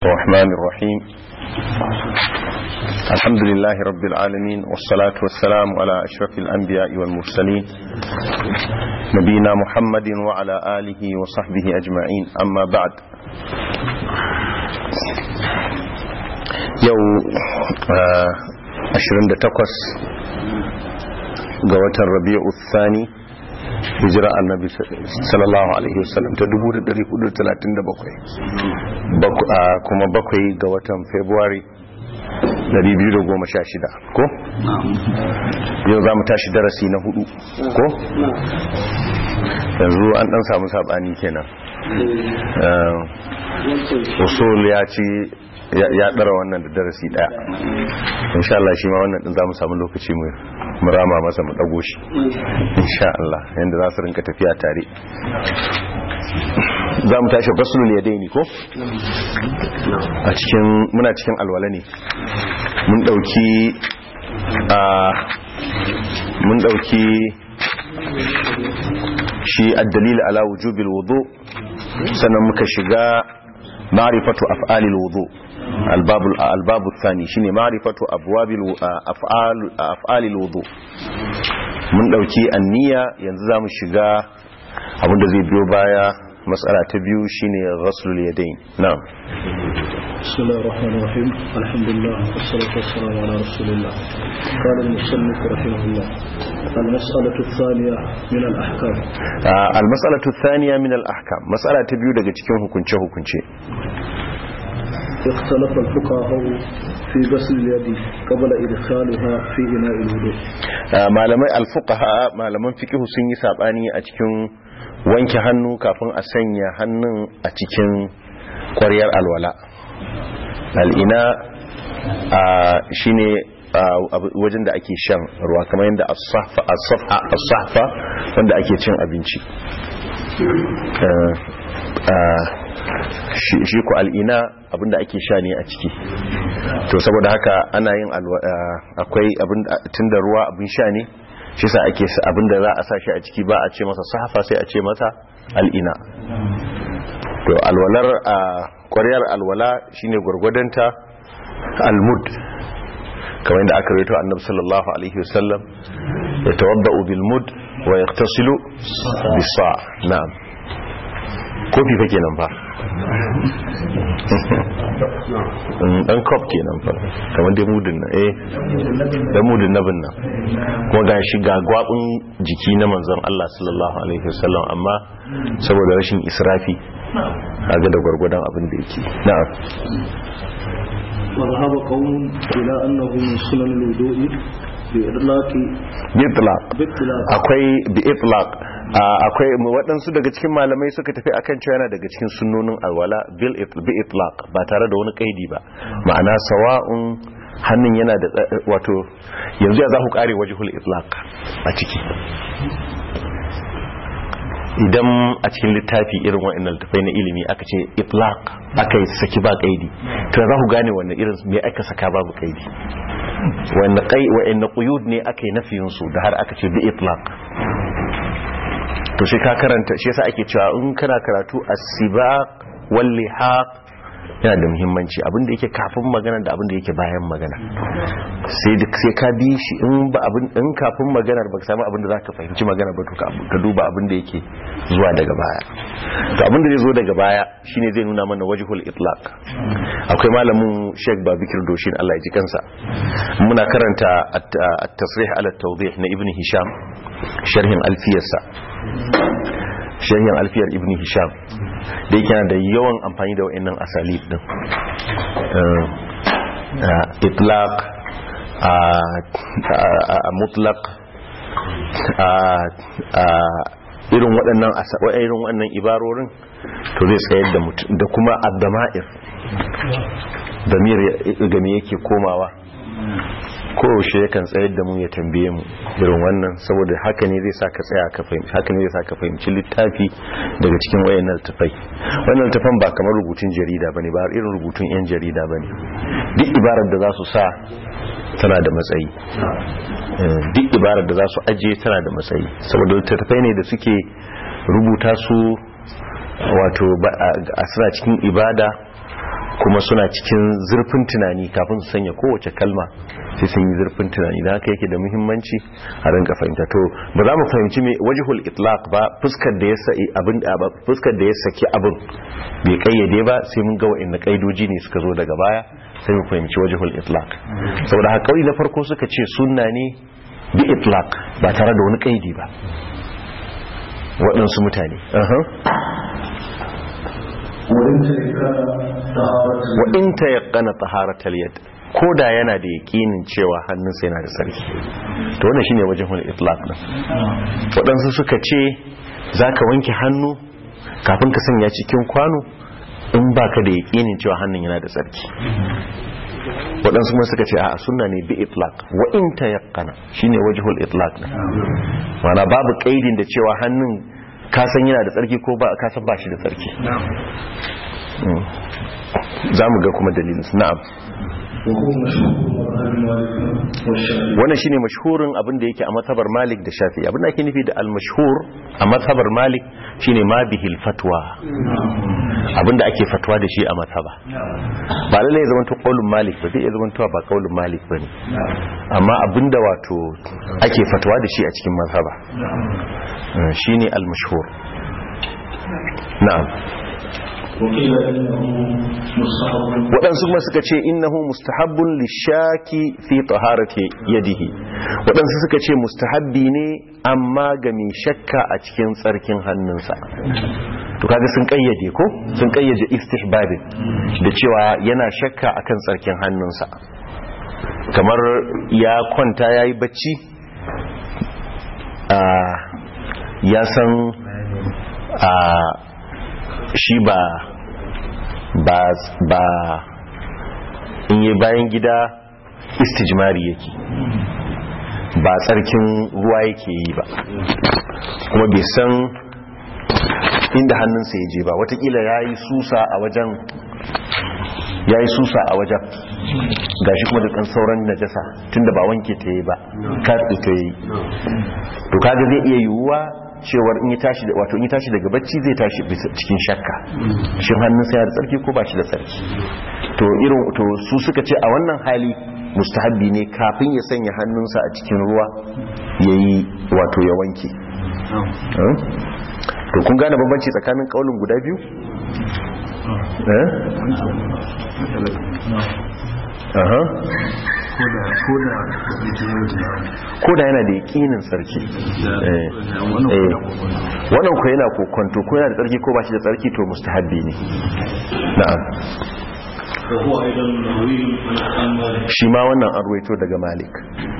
الرحمن الرحيم. الحمد لله رب العالمين، والصلاة والسلام على أشرف الأنبياء والمرسلين نبينا محمد وعلى آله وصحبه أجمعين. أما بعد، يوم 28 قوة الربيع الثاني hijira annabi sallallahu alaihi wasallam ta 1437 kuma bakwai ga watan February 2016 ko yau za mu tashi darasi na 4 ko yanzu an dan samu sabani kenan. usul ya ce ya dara wannan da darasi daya, insha Allah shi ma wannan din za mu samu lokaci mu rama masa mu dago shi insha Allah, yanda za su rinka tafiya tare. za mu tashi faslul yadaini ko a cikin muna cikin alwala ne. mun dauki shi ad-dalil ala wujubil wudu, sannan muka shiga ma'rifatu af'alil wudu. الباب الثاني شيني معرفة أبواب أفعال الوضوء. من دوكي النية ينزام الشجاع أبو الذي بيو بايا مسألة تبيو شيني غسل اليدين. نعم. بسم الله الرحمن الرحيم. الحمد لله والصلاة والسلام على رسول الله. قال المصنف رحمه الله: المسألة الثانية من الأحكام. المسألة الثانية من الأحكام، مسألة تبيو دقا تكون هكونشي. اختلف الفقهاء في غسل اليد قبل إدخالها في إناء الوضوء. malamai alfuqaha, malaman fiqh sun yi sabani a cikin wanke hannu kafin a sanya hannun a cikin ƙwaryar alwala. Al'ina shine wajen da ake shan ruwa, kamar yadda as-sahfa wanda ake cin abinci. shi ku al'ina abinda ake sha ne a ciki. To saboda haka ana yin akwai tunda ruwa abin sha ne, shi sa ake abinda za a sa shi a ciki ba a ce masa sahafa, sai a ce masa al'ina. To alwalar ƙwaryar alwala shine gwargwadonta almud, kamar yadda aka rawaito annabi sallallahu alaihi wasallam ya tawaddau bil mud wa yaghtasilu bis sa'. na'am, kofi fa kenan fa, dan kop kenan fa, kamar dai mudin nan da mudin nabin nan, kuma ga shi ga gwabin jiki na manzon Allah sallallahu alaihi wasallam, amma saboda rashin israfi kaga da gwargwadon abin da yake. na'am. wa dhahaba qawmun ila annahu min sunan al-wudu'i bi itlaq akwai bi itlaq. akwai waɗansu daga cikin malamai suka tafi akan cewa yana daga cikin sunnonin alwala bi itlaq, ba tare da wani kaidi ba. ma'ana sawa'un hannun yana da wato yanzu ya za ku kare wajhul itlaq a ciki. idan a cikin littafi irin wa'annan littafai na ilimi aka ce itlaq, aka yi saki ba kaidi, to za ku gane wannan irin me aka saka babu kaidi, wa'annan quyud ne aka yi nafiyin su da har aka ce bi itlaq. to shi ka karanta, shi yasa ake cewa in kana karatu as-sibaq wal lihaq yana da muhimmanci, abin da yake kafin magana da abin da yake bayan magana, sai ka bi shi. in kafin maganar baka samu abin da zaka fahimci magana ba, to ka duba abin da yake zuwa daga baya. to abin da zai zo daga baya shine zai nuna mana wajhul itlaq. akwai malamin Sheikh Babikir Doshin, Allah ya ji kansa, muna karanta at-tasrih ala at-tawdih na Ibn Hisham, sharhin alfiyar Ibn Hisham, da yake yana da yawan amfani da wa'annan asalib din. itlaq, mutlaq, irin waɗannan ibarorin, to zai tsayar da mutum. da kuma ad-dama'ir, damir game yake komawa, kowace yakan tsayar da mu ya tambaye mu irin wannan, saboda haka ne zai saka tsaya ka fahimci, haka ne zai saka fahimci littafi daga cikin wayannan littafai. wannan littafan ba kamar rubutun jarida bane, ba irin rubutun yan jarida bane. duk ibarar da za su sa tana da matsayi, duk ibarar da za su ajiye tana da matsayi, saboda littafai ne da suke rubuta su wato a suna cikin ibada kuma suna cikin zurfin tunani kafin su sanya kowace kalma sai sun yi zurfin tunani da haka yake da muhimmanci a rinka fahimta. to ba za mu fahimci me wajhul itlaq ba, fuskar da ya saki abin bai kayyade ba sai mun ga wa'anne kaidoji ne suka zo daga baya sai mu fahimci wajhul itlaq. saboda haka kauli na farko suka ce sunna ne bi itlaq ba tare da wani kaidi ba waɗansu mutane. wa in tayaqqana taharatal yad, ko da yana da yakinin cewa hannunsa yana da sarki, to wannan shine wajhul itlaq din. waɗansu suka ce zaka wanke hannu kafin ka sanya cikin kwano in baka da yakinin cewa hannun yana da sarki. waɗansu kuma suka ce a sunna ne bi itlaq, wa in tayaqqana shine wajhul itlaq din. mana babu kaidin da cewa hannun ka san yana da tsarki ko ba ka san ba shi da tsarki. za mu ga kuma dalilin su. na'am, wannan shine mashhurin abin da yake a mazhabar Malik da Shafi'i. abin da ake nufi da al-mashhur a mazhabar Malik shine ma bihil fatwa, abin da ake fatwa da shi a mazhaba. ba lalle ya zama to qaulun Malik ba, zai zama to ba qaulun Malik bane, amma abin da wato ake fatwa da shi a cikin mazhaba shine al-mashhur. na'am, waɗansu kuma suka ce innahu mustahabbun lishaki fi taharati yadihi, waɗansu suka ce mustahabbi ne amma ga mai shakka a cikin tsarkin hannunsa. to kaga sun kayyade ko sun kayyade istihbabin da cewa yana shakka akan tsarkin hannunsa, kamar ya kwanta yayi bacci ya san shi ba in yi bayan gida istijmari yake, ba tsarkin ruwa yake yi ba, kuma bai san inda hannunsa ya je ba, watakila ya yi susa a wajen gashi kuma da ɗan sauran najasa tunda ba wanke ta yi ba, katse ta yi. to kaga zai iya yiwuwa cewar in yi tashi daga bacci zai tashi cikin shakka shin hannunsa ya da tsarki ko ba shi da tsarki. to su suka ce a wannan hali mustahabbi ne kafin ya sanya hannunsa a cikin ruwa yayi ya wanke. to kun gane bambanci tsakanin kaulin guda biyu? ko da yana da yakinin tsarki, wannan ko yana kokonto ko yana da tsarki ko ba shi da tsarki, to mustahabbi ne. na'am, shi ma wannan an ruwaito daga Malik.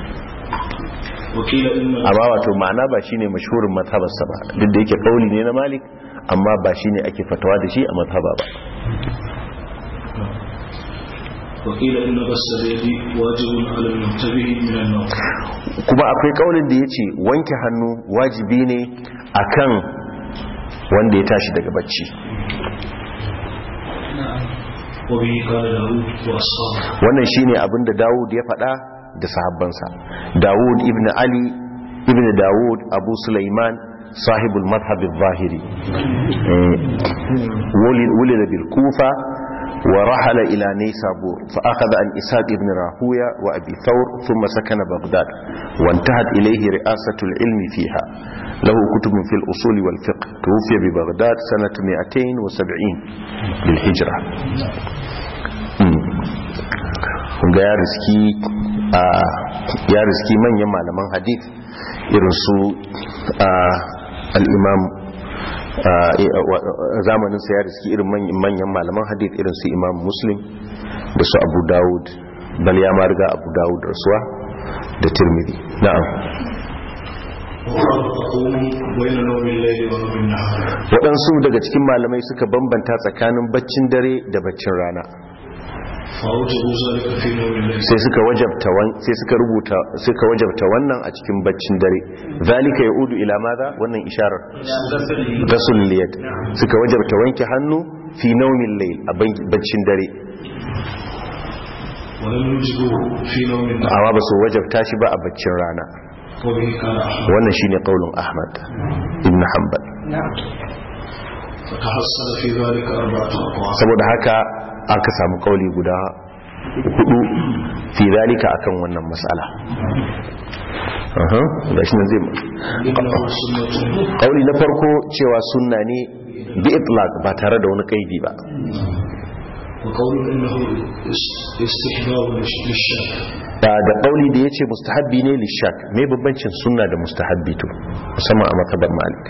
amma wato ma'ana ba shine mashhurin mazhabarsa ba, duk da yake kauli ne na Malik amma ba shine ake fatawa da shi a mazhaba ba. kuma akwai kaulin da yace wanke hannu wajibi ne akan wanda ya tashi daga bacci. wannan shine abin da Dawud ya faɗa da sahabbansa. Dawud ibn Ali ibn Dawud Abu Sulaiman sahibul madhhab al-zahiri wulida bil Kufa ورحل إلى نيسابور فأخذ عن إسحاق بن راهوية وأبي ثور ثم سكن بغداد وانتهت إليه رئاسة العلم فيها. له كتب في الأصول والفقه. توفي ببغداد سنة 270 للهجرة. ya riski manyan malaman hadith irin su al-imam zamanin sa ya riski irin manyan malaman hadith irin su Imam Muslim da su Abu Dawud, bal ya ma riga Abu Dawud rasuwa, da Tirmidhi. na'am, waɗansu daga cikin malamai suka bambanta tsakanin baccin dare da baccin rana, sai suka wajabta wannan a cikin baccin dare. zalika yaudu ila madha, wannan isharar rasul liyad, suka wajabta wanke hannu fi naumin layl, a baccin dare, amma ba su wajabta shi ba a baccin rana. wannan shine qaulun Ahmad ibn Hanbal. saboda haka aka samu kauli guda 4 fi zalika akan wannan mas'ala. Da shi ne zai kauli na farko cewa sunna ne bi itlaq ba tare da wani kaidi ba. Da kauli da yace mustahabbi ne lishak, me bambancin sunna da mustahabbi to musamman a mazhabar Malik?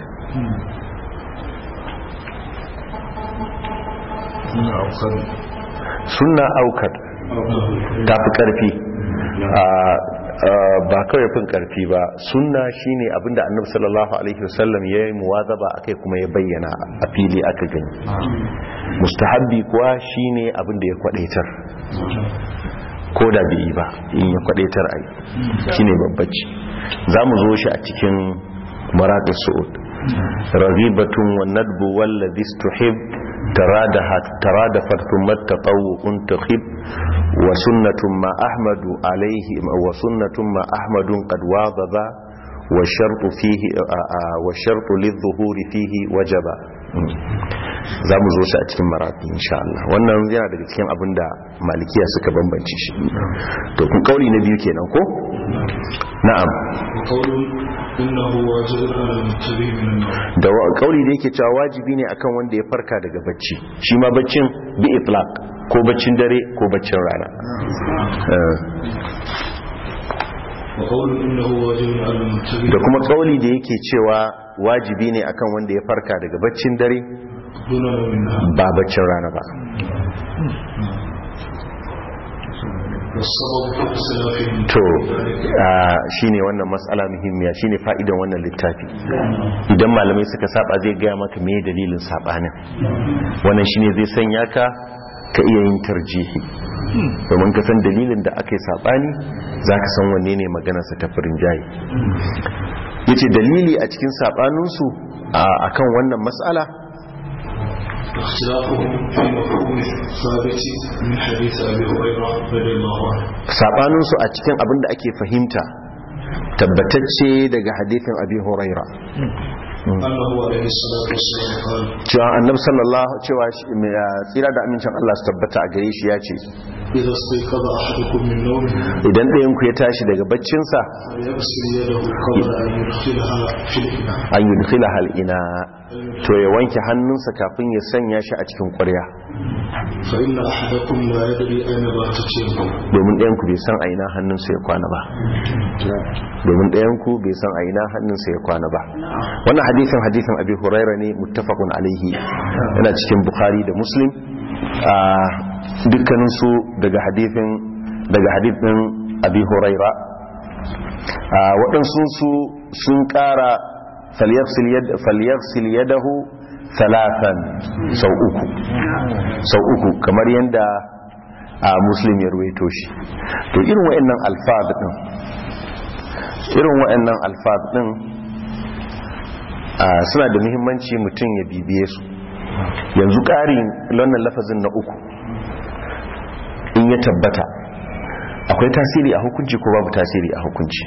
Sunna aukad ta fi karfi, ba kawai fin karfi ba. Sunna shine abinda Annabi sallallahu alaihi wasallam ya yi muwazaba akai kuma ya bayyana a fili aka gani. Mustahabbi kuwa shine abinda ya kwadaitar, ko da bai yi ba in ya kwadaitar ai shine babbaci. Zamu zo shi a cikin maraqis su'ud. Raghibatun wan nadbu walladhi istuhib ترادفت ثم التطوع انتخب وسنة ما أحمد عليه وسنة ما أحمد قد واظب والشرط للظهور فيه وجب. za mu zo shi a cikin marafi insha Allah. Wannan yana daga cikin abin da malikiya suka bambance shi. To kun kauli na biyu kenan ko? Na'am. Da kauli da yake cewa wajibi ne akan wanda ya farka daga bacci, shi ma baccin bi itlaq, ko baccin dare ko baccin rana. Da kuma kauli da yake cewa wajibi ne akan wanda ya farka daga baccin dare ba baccin rana ba. To shine wannan matsala muhimmiya, shine fa'idan wannan littafi. Idan malamai suka saba zai gaya maka me dalilin sabanin, wannan shine zai sanya ka iya yin tarjihi, domin ka san dalilin da aka yi sabani zaka san wanne ne maganarsa ta farin jayi. Yace dalili a cikin sabaninsu akan wannan matsala sabaninsu a cikin abin da ake fahimta tabbatacce daga hadithin Abi Huraira cewa annabi sallallahu cewa tsira da amincin Allah su tabbata a gare shi ya ce idan ɗayan ku ya tashi daga baccinsa an yudkhila hal ina to ya wanke hannunsa kafin ya sanya shi a cikin ƙwarya, domin ɗayan ku bai san a ina hannunsa ya kwana ba. Wannan hadisin Abi Huraira ne, muttafaqun alaihi, yana cikin Bukhari da Muslim, dukkaninsu daga hadithin Abi Huraira. Waɗansu sun ƙara falyaghsil yadahu thalathan, sau uku kamar yadda Muslim ya ruwaito shi. To irin waɗannan alfaz din suna da muhimmanci mutum ya bibiye su. Yanzu ƙarin wannan lafazin na uku in ya tabbata akwai tasiri a hukunci ko babu tasiri a hukunci?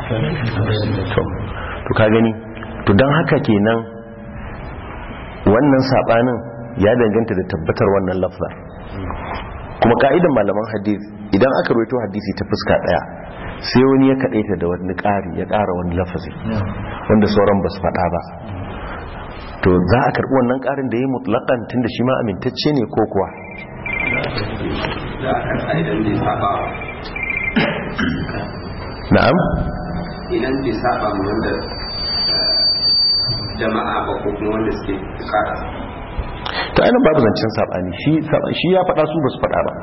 To ka gani, to don haka kenan wannan sabanin ya danganta da tabbatar wannan lafzar. Kuma ka'idan malaman hadith, idan aka rawaito hadisi ta fuska daya sai wani ya kadaita da wani ƙari, ya ƙara wani lafazi wanda sauran ba su faɗa ba, to za a karɓi wannan ƙarin da ya yi mutlaƙan tun da shi ma amintacce ne ko kuwa? Na'am? Idan bai saba mu wanda jama'a ba ko kuma wanda suke ƙara, ta ainihin babu zancen saɓani, shi ya faɗa su ba su faɗa ba.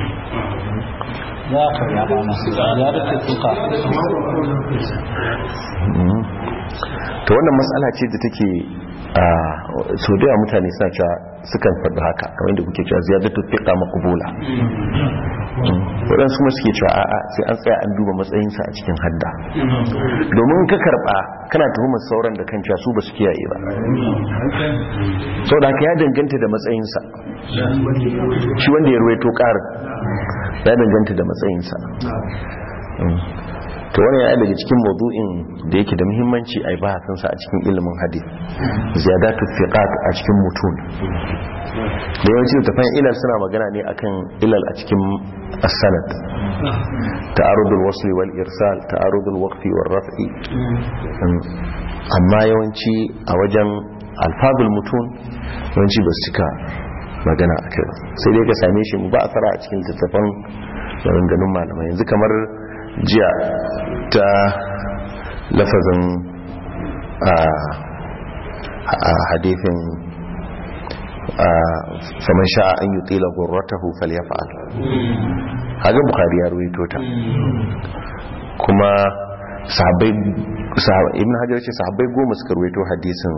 To wannan matsala ce da take so da mutane suna cewa sukan faɗi haka, kamar da kuke cewa ziyadatu thiqa maqbula. Waɗansu kuma suke cewa a'a sai an tsaya an duba matsayinsa a cikin hadda, domin ka karɓa kana tuhumar sauran da kan cewa su ba su kiyaye ba. Sau da haka ya danganta da matsayinsa, shi wanda ya ruwaito ƙarin ya danganta da matsayinsa. to wannan yana daga cikin mawdu'in da yake da muhimmanci a bahasin sa a cikin ilimin hadith ziyadatu thiqat a cikin mutun da yawanci tafan ilal suna magana ne akan ilal a cikin as-sanad ta'arudul wasl wal irsal ta'arudul waqfi wal raf'i amma yawanci a wajen alfazul mutun yawanci ba su cika magana akai ba sai dai ka same shi ba asara a cikin littafan maganganun malamai yanzu kamar jiya ta lafazin a hadithin faman sha'a an yi tsila gurratahu falyafa'al haka Bukhari ya ruwaito ta kuma sahabbai ibn Hajar ce sahabbai 10 suka ruwaito hadisin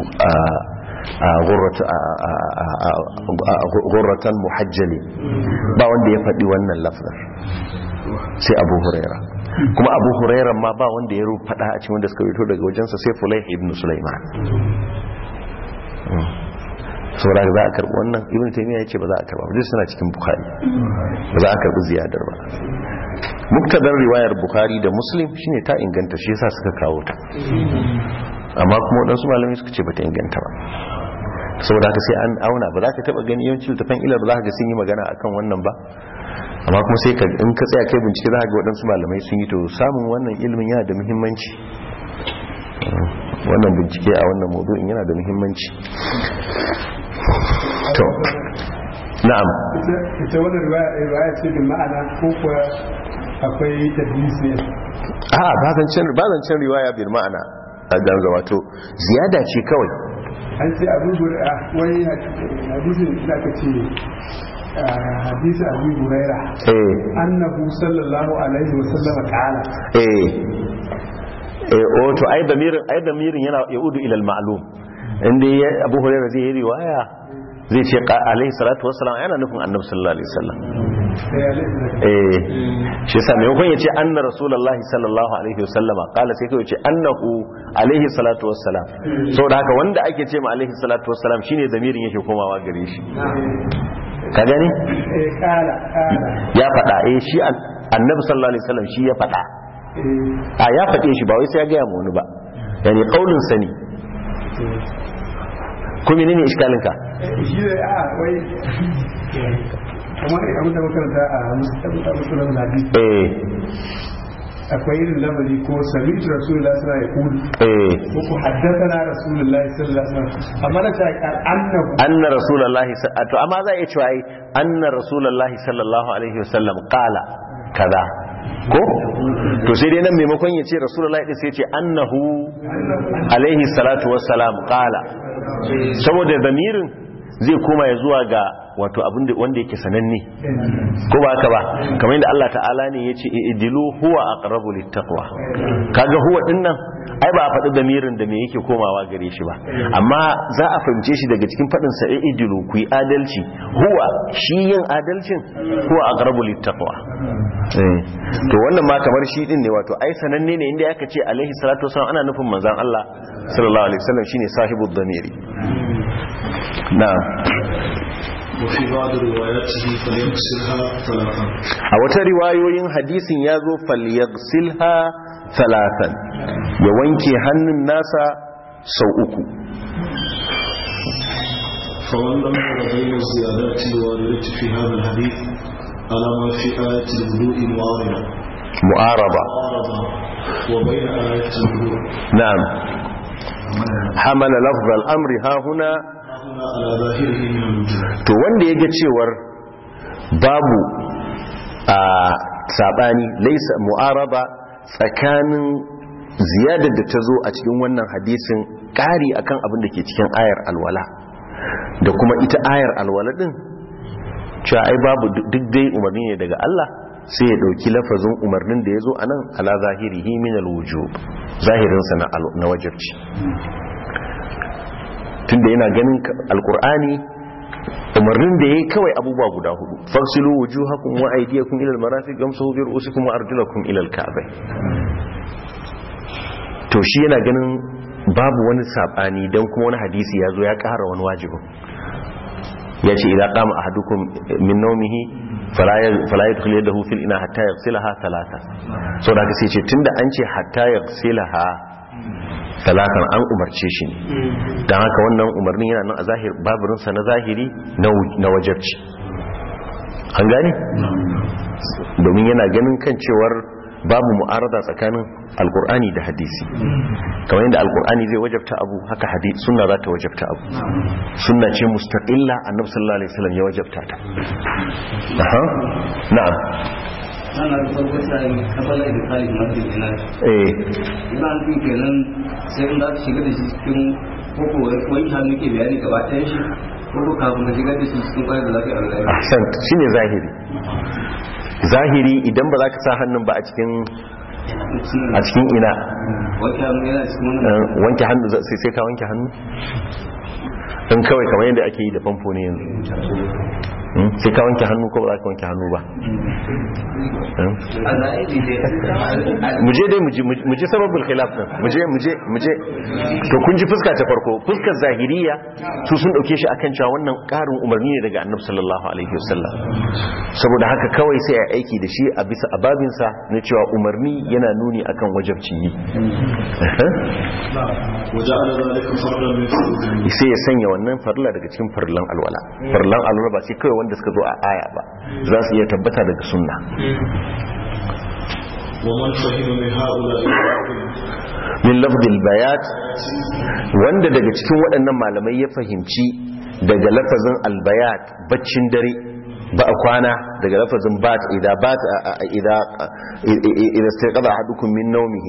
gurratan muhajjali ba wanda ya faɗi wannan lafzar sai Abu Huraira kuma Abu Huraira ma ba wanda ya faɗa a cikin wanda suka ruwaito daga wajensa sai Fulayh ibn Sulaiman saboda za a karɓi wannan ibn Taymiyyah ya ce ba za a karɓa ba duk suna cikin Bukhari ba za a karɓi ziyadar ba muktadar riwayar Bukhari da Muslim shine ta inganta shi yasa suka kawo ta amma kuma waɗansu malamai suka ce ba ta inganta ba saboda haka sai an auna ba za ka taɓa gani yawancin littafin ilar ba za ka ga sun yi magana akan wannan ba amma kuma sai ka in ka tsaya kai bincike za ka ga waɗansu malamai sun yi to samun wannan ilimin yana da muhimmanci wannan bincike a wannan mawdu'in yana da muhimmanci to na'am ita wannan riwaya ce da ma'ana ko kuwa akwai tadlis ne ba zancen riwaya bil ma'ana a ganza wato ziyada ce kawai an ce abu wani hadisin da ka ce hadisi abu huraira annahu sallallahu alaihi wasallam qala to ai damirin yana yaudu ila al-ma'lum inda abu huraira zai yi riwaya zai ce alaihi salatu wassalam yana nufin annabi sallallahu alaihi wasallam shi yasa mai hukun yace anna rasulullahi sallallahu alaihi wasallam kala sai kai yace annahu alaihi salatu wassalam saboda haka wanda ake ce ma alaihi salatu wassalam shine damirin yake komawa gare shi ka gani ya faɗa shi annabi sallallahu alaihi wasallam shi ya faɗa ya faɗe shi ba wai sai ya gaya mu wani ba yani kaulin sani ko menene iskalinka shi ne wai kamar abin da makaranta a musulun hadisi akwai irin lamari ko sami'tu rasulullahi sallallahu alaihi wasallam ko ku haddathana rasulullahi sallallahu alaihi wasallam amma na ta anna rasulullahi to amma za a cewa anna rasulullahi sallallahu alaihi wasallam qala kaza ko to sai dai nan maimakon ya ce rasulullahi din sai ya ce annahu alaihi salatu wassalam qala saboda damirin zai koma ya zuwa ga wato abin wanda yake sananne ko ba haka ba kamar yadda Allah ta'ala ne yace idilu huwa aqrabu littaqwa kaga huwa dinnan ai ba a faɗi damirin da me yake komawa gare shi ba amma za a fahimce shi daga cikin faɗin sa idilu ku yi adalci huwa shi yin adalcin huwa aqrabu littaqwa to wannan ma kamar shi din ne wato ai sananne ne inda aka ce alaihi salatu wasallam ana nufin manzon Allah sallallahu alaihi wasallam shine sahibud damiri na'am وفي بعض رواياته فليغسلها ثلاثا a wata riwayoyin hadisin ya zo falyaghsilha thalathan ya wanke hannun nasa sau uku فمن لم ير بين الزيادات الواردة في هذا الحديث على ما في آية الوضوء mu'araba وبين آية الوضوء na'am hamala lafz al-amri ha huna على ظاهره من الوجوه to wanda ya ga cewar babu a sabani laisa mu'araba tsakanin ziyadar da ta zo a cikin wannan hadisin ƙari akan abin da ke cikin ayar alwala da kuma ita ayar alwala din cewa ai babu duk dai umarni ne daga Allah sai ya dauki lafazin umarnin da ya zo anan ala zahirihi min alwujub zahirinsa na wajibci tunda yana ganin alkur'ani umarnin da yayi kawai abubuwa guda hudu fasilu wujuhakum wa aydiyakum ila almarafiq gamsuhu bi ru'usikum wa arjulakum ila alka'bah to shi yana ganin babu wani sabani dan kuma wani hadisi yazo ya ƙara wani wajibin yace idan qama ahadukum min nawmihi fala yadkhulu yadahu fil ina hatta yaghsilaha thalatha so da ka sai ce tunda an ce hatta yaghsilaha talatan an umarce shi ne dan haka wannan umarnin yana nan a zahir baburin sa na zahiri na wajibci an gane domin yana ganin kan cewar babu mu'arada tsakanin alkur'ani da hadisi kamar yadda alkur'ani zai wajabta abu haka hadisi sunna za ta wajabta abu sunna ce mustaqilla annabi sallallahu alaihi wasallam ya wajabta ta na'am ana da farko sai kafala da kali masjid ina ina jin kenan sai mun da shiga da shi cikin koko wani hannu ke bayani gaba ɗayan shi koko kafin ka shiga da shi cikin kwayar da lafiya Allah ahsan shine zahiri idan ba za ka sa hannun ba a cikin ina wanke hannu sai ka wanke hannu in kawai kamar yadda ake yi da famfo ne yanzu sai ka wanke hannu ko ba za ka wanke hannu ba muje dai muje sababul khilaf din muje to kun ji fuska ta farko fuskar zahiriya su sun dauke shi akan cewa wannan karin umarni ne daga annabi sallallahu alaihi wasallam saboda haka kawai sai ya aiki da shi a bisa ababin sa na cewa umarni yana nuni akan wajibci yi sai ya sanya wannan farilla daga cikin farillan alwala ba sai kawai wanda suka zo a aya ba za su iya tabbata daga sunna min lafzil bayat wanda daga cikin waɗannan malamai ya fahimci daga lafazin albayat baccin dare ba a kwana daga lafazin bat idan istayqadha ahadukum min nawmihi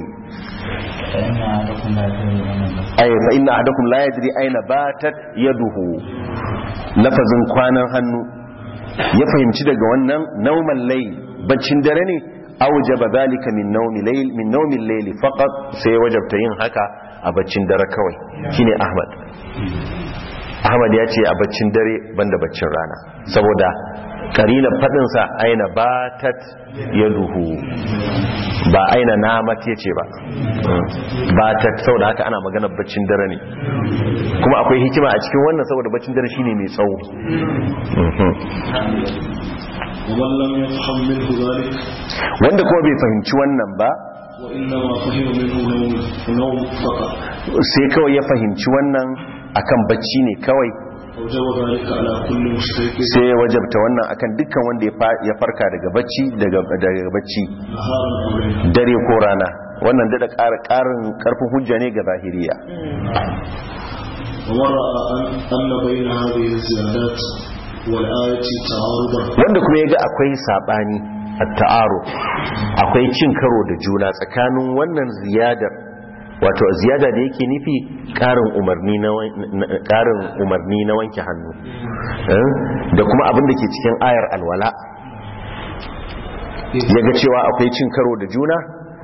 ay fa inna ahadakum la yadri ayna batat yaduhu lafazin kwanan hannu ya fahimci daga wannan nauman layl baccin dare ne awjaba zalika min nawmi layl faqat sai wajabta yin haka a baccin dare kawai shine Ahmad ya ce a baccin dare banda baccin rana saboda karilan fadin sa aina batat yaduhu ba aina namat yace ba batat saboda haka ana magana baccin dare ne kuma akwai hikima a cikin wannan saboda baccin dare shine mai tsawo wanda kuma bai fahimci wannan ba sai kawai ya fahimci wannan akan bacci ne kawai sai ya wajabta wannan akan dukkan wanda ya farka daga bacci dare ko rana wannan da ƙarin ƙarfin hujja ne ga zahiriya wanda kuma ya ga akwai saɓani a ta'aro akwai cin karo da juna tsakanin wannan ziyadar wato ziyada da yake nufi ƙarin umarni na wanke hannu da kuma abin da ke cikin ayar alwala ya ga cewa akwai cin karo da juna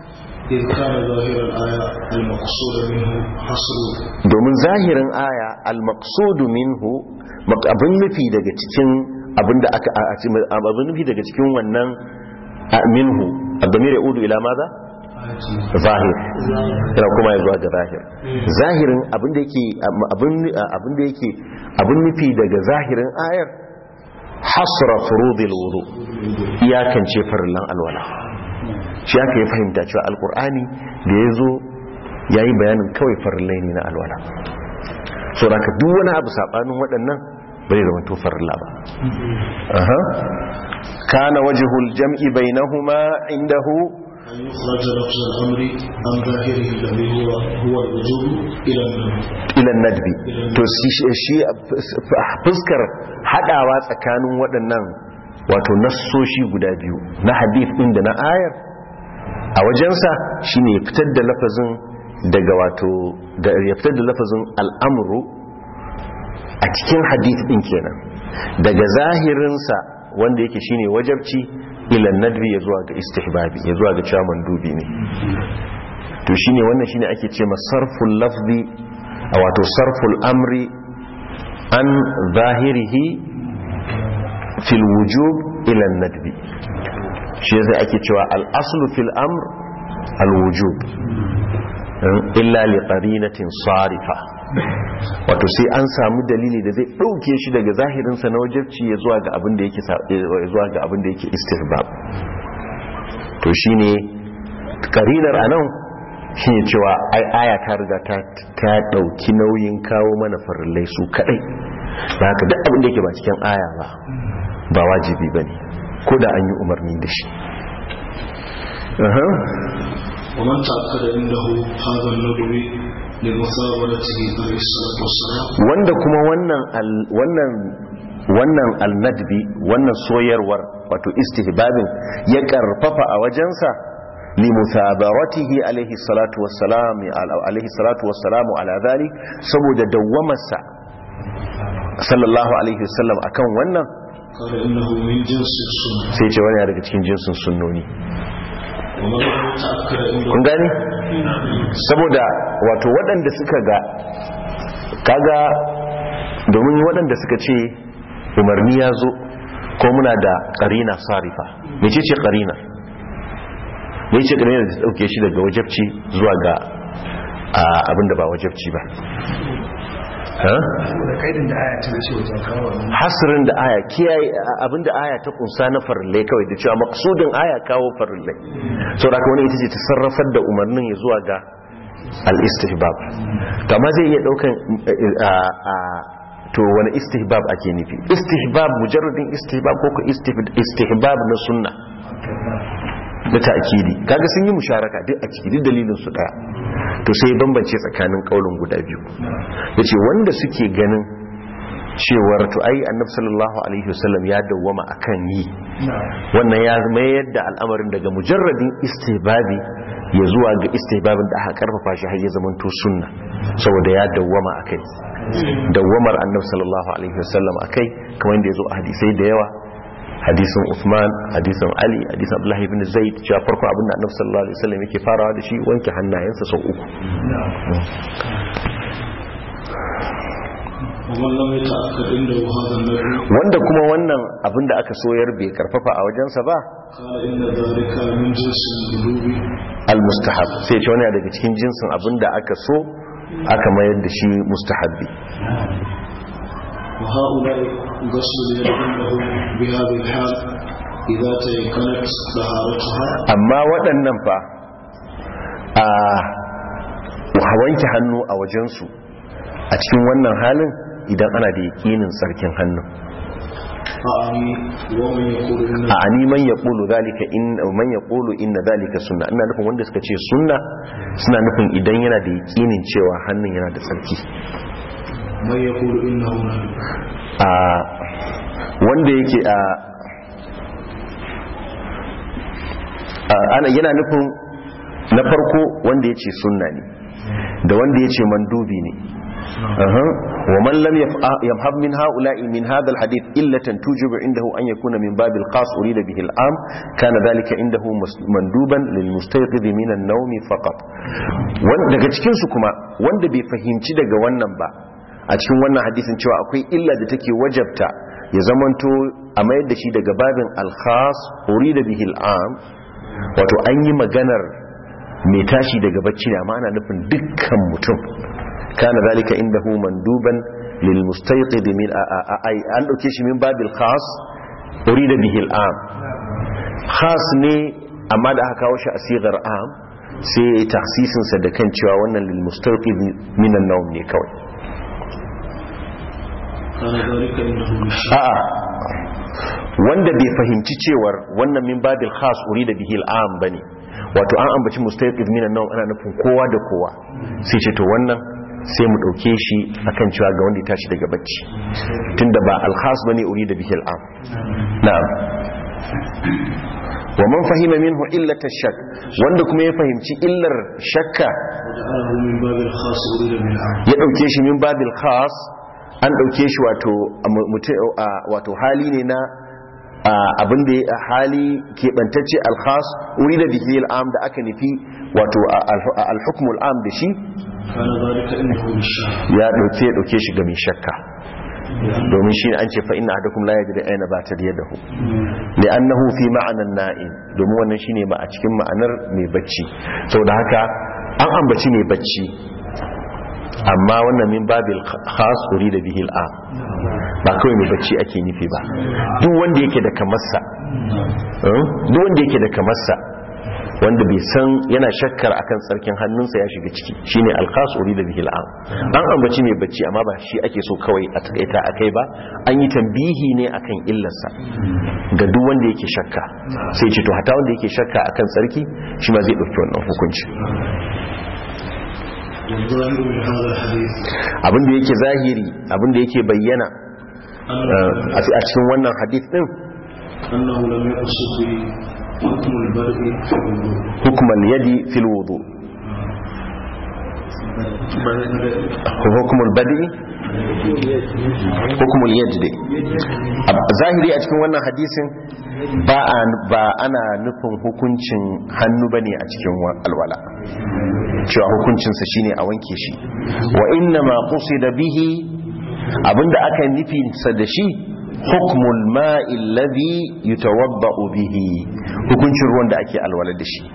domin zahirin aya al-maqsudu minhu abin nufi daga cikin abinda aka abin nufi daga cikin wannan minhu abdamir yaudu ila maza zahir yana kuma ya zuwa ga zahir zahirin abinda yake abin nufi daga zahirin ayar hasra furudil wudu iyakance farillan alwala shi aka yi fahimta cewa alkur'ani da ya zo ya yi bayanin kawai farillai ne na alwala so da ka duk wani abu saɓanin waɗannan bai da wato farilla ba kana wajhul jam'i bainahuma indahu ila nadbi to shi fuskar hadawa tsakanin waɗannan wato nassoshi guda biyu na hadith din da na ayar a wajensa shine ya fitar da lafazin daga wato ya fitar da lafazin al'amru a cikin hadith din kenan daga zahirinsa wanda yake shine wajabci ila nadbi ya zuwa ga istihbabi ya zuwa ga cewa mandubi ne to shine wannan shine ake ce masarful lafzi wato sarful amri an zahirihi fil wujub ila nadbi shi yasa ake cewa al aslu fil amr al wujub illa li qarinatin sarifa wato sai an samu dalili da zai dauke shi daga zahirinsa na wajibci ya zuwa ga abin da yake istihbab. to shine karinar anan shine cewa ai aya ta riga ta dauki nauyin kawo mana farillai su kadai, da haka duk abin da yake ba cikin aya ba wajibi bane ko da an yi umarni da shi. ومن تأكد عنده هذا النبوي لمثابرته عليه الصلاة والسلام wanda kuma wannan al-nadbi wannan soyarwar wato istihbabin ya karfafa a wajensa limusabaratihi alaihi salatu wassalamu ala dhalik, saboda dawwamarsa sallallahu alaihi wasallam akan wannan, قال إنه من جنس السنة sai ce wani daga cikin jinsin sunnoni. kun gani saboda wato waɗanda suka kaga domin waɗanda suka ce umarni ya zo ko muna da ƙarina sarifa. mece ce ƙarina? mece ƙarina da ta ɗauke shi daga wajabci zuwa ga abinda ba wajabci ba? hasirin da aya kiyaye abinda aya ta kunsa na farillai kawai, da cewa maksudin aya kawo farillai, saboda wani ita ce ta sarrafar da umarnin ya zuwa ga al-istihbab. to amma zai iya daukan to wani istihbab ake nufi? Istihbab mujarradin istihbab ko istihbab na sunna da ta'kidi? kaga sun yi musharaka duk a ciki, duk dalilin su daya. to sai bambance tsakanin kaulin guda biyu, yace wanda suke ganin cewar to ai annabi sallallahu alaihi wasallam ya dawwama akan yi wannan, ya mayar da al'amarin daga mujarradin istihbabi ya zuwa ga istihbabin da aka karfafa shi har ya zamanto sunna, saboda ya dawwama akai. dawwamar annabi sallallahu alaihi wasallam akai kamar yadda yazo a hadisai da yawa, hadisin Uthman, hadisin Ali, hadisin Abdullah ibn Zaid, cewa farko abin da annabi sallallahu alaihi wasallam yake farawa da shi wanke hannayensa sau 3. wanda kuma wannan abin da aka soyar bai karfafa a wajensa ba, al-mustahab, sai ce wani daga cikin jinsin abin da aka so aka mayar da shi mustahabbi. وهؤلاء غسل اليد عندهم بهذه الحال إذا تيقنت طهارتها. أما waɗannan fa a wanke hannu a wajensu a cikin wannan halin idan ana da yakinin tsarkin hannun. a'ani man yaqulu zalika man yaqulu inna zalika sunna, ina nufin wanda suka ce sunna suna nufin idan yana da yakinin cewa hannun yana da tsarki. man yaqulu innahu wanda yake yana nufin na farko wanda yace sunna ne da wanda yace mandubi ne. wa man lam yamhab min haula'i min hadha alhadith illatan tujibu indahu an yakuna min bab alqas urida bihi al'am kana dhalika indahu manduban lilmustayqidh min an-nawm faqat. daga cikin su kuma wanda bai fahimci daga wannan ba a cikin wannan hadisin cewa akwai illa da take wajabta ya zamanto a mayar da shi daga babin al-khas urida bihi al-am, wato an yi maganar mai tashi daga bacci ne amma ana nufin dukkan mutum. kana zalika indahu manduban lil mustayqid min an dauke shi min babil khas urida bihi al-am, khas ne amma da aka kawo shi a sigar am sai ya yi tahsisin sa da kan cewa wannan lil mustayqid min an-nawm ne kawai. wanda bai fahimci cewar wannan min babil khas urida bihi al-am bane, wato an ambaci mustaqid min an-nawm ana nufin kowa da kowa, sai ce to wannan sai mu dauke shi akan cewa ga wanda ya tashi daga bacci tunda ba al-khas bane urida bihi al-am. na'am. wa man fahima minhu illat ash-shak, wanda kuma ya fahimci illar shakka ya dauke shi min babil khas, an dauke shi wato hali ne na abin da hali keɓantacce al-khas urida bihi al-am da aka nufi wato al-hukm al-am da shi, ya dauke shi ga mai shakka, domin shi an ce fa inna ahadakum la yajri ayna batat yadahu li'annahu fi ma'anan na'im, domin wannan shine ma a cikin ma'anar mai bacci. saboda haka an ambaci mai bacci amma wannan min babil khas urida bihi al'am, ba kawai mai bacci ake nufi ba, duk wanda yake da kamarsa, duk wanda yake da kamarsa wanda bai san yana shakkar akan tsarkin hannunsa ya shiga ciki shine al-khas urida bihi al'am. an ambaci mai bacci amma ba shi ake so kawai a takaita akai ba, an yi tambihi ne akan illarsa ga duk wanda yake shakka, sai ce to hata wanda yake shakka akan tsarki shi ma zai dauki wannan hukunci. abinda yake zahiri, abinda yake bayyana a cikin wannan hadith din حكم اليد في الوضوء، حكم البدء حكم اليد دي ظاهري a cikin wannan hadisin ba ana nufin hukuncin hannu bane a cikin alwala, cewa hukuncinsa shine a wanke shi. wa inna ma qusida bihi, abinda aka nufi sa da shi hukmul ma'i alladhi yutawadda'u bihi, hukuncin ruwan da ake alwala da shi.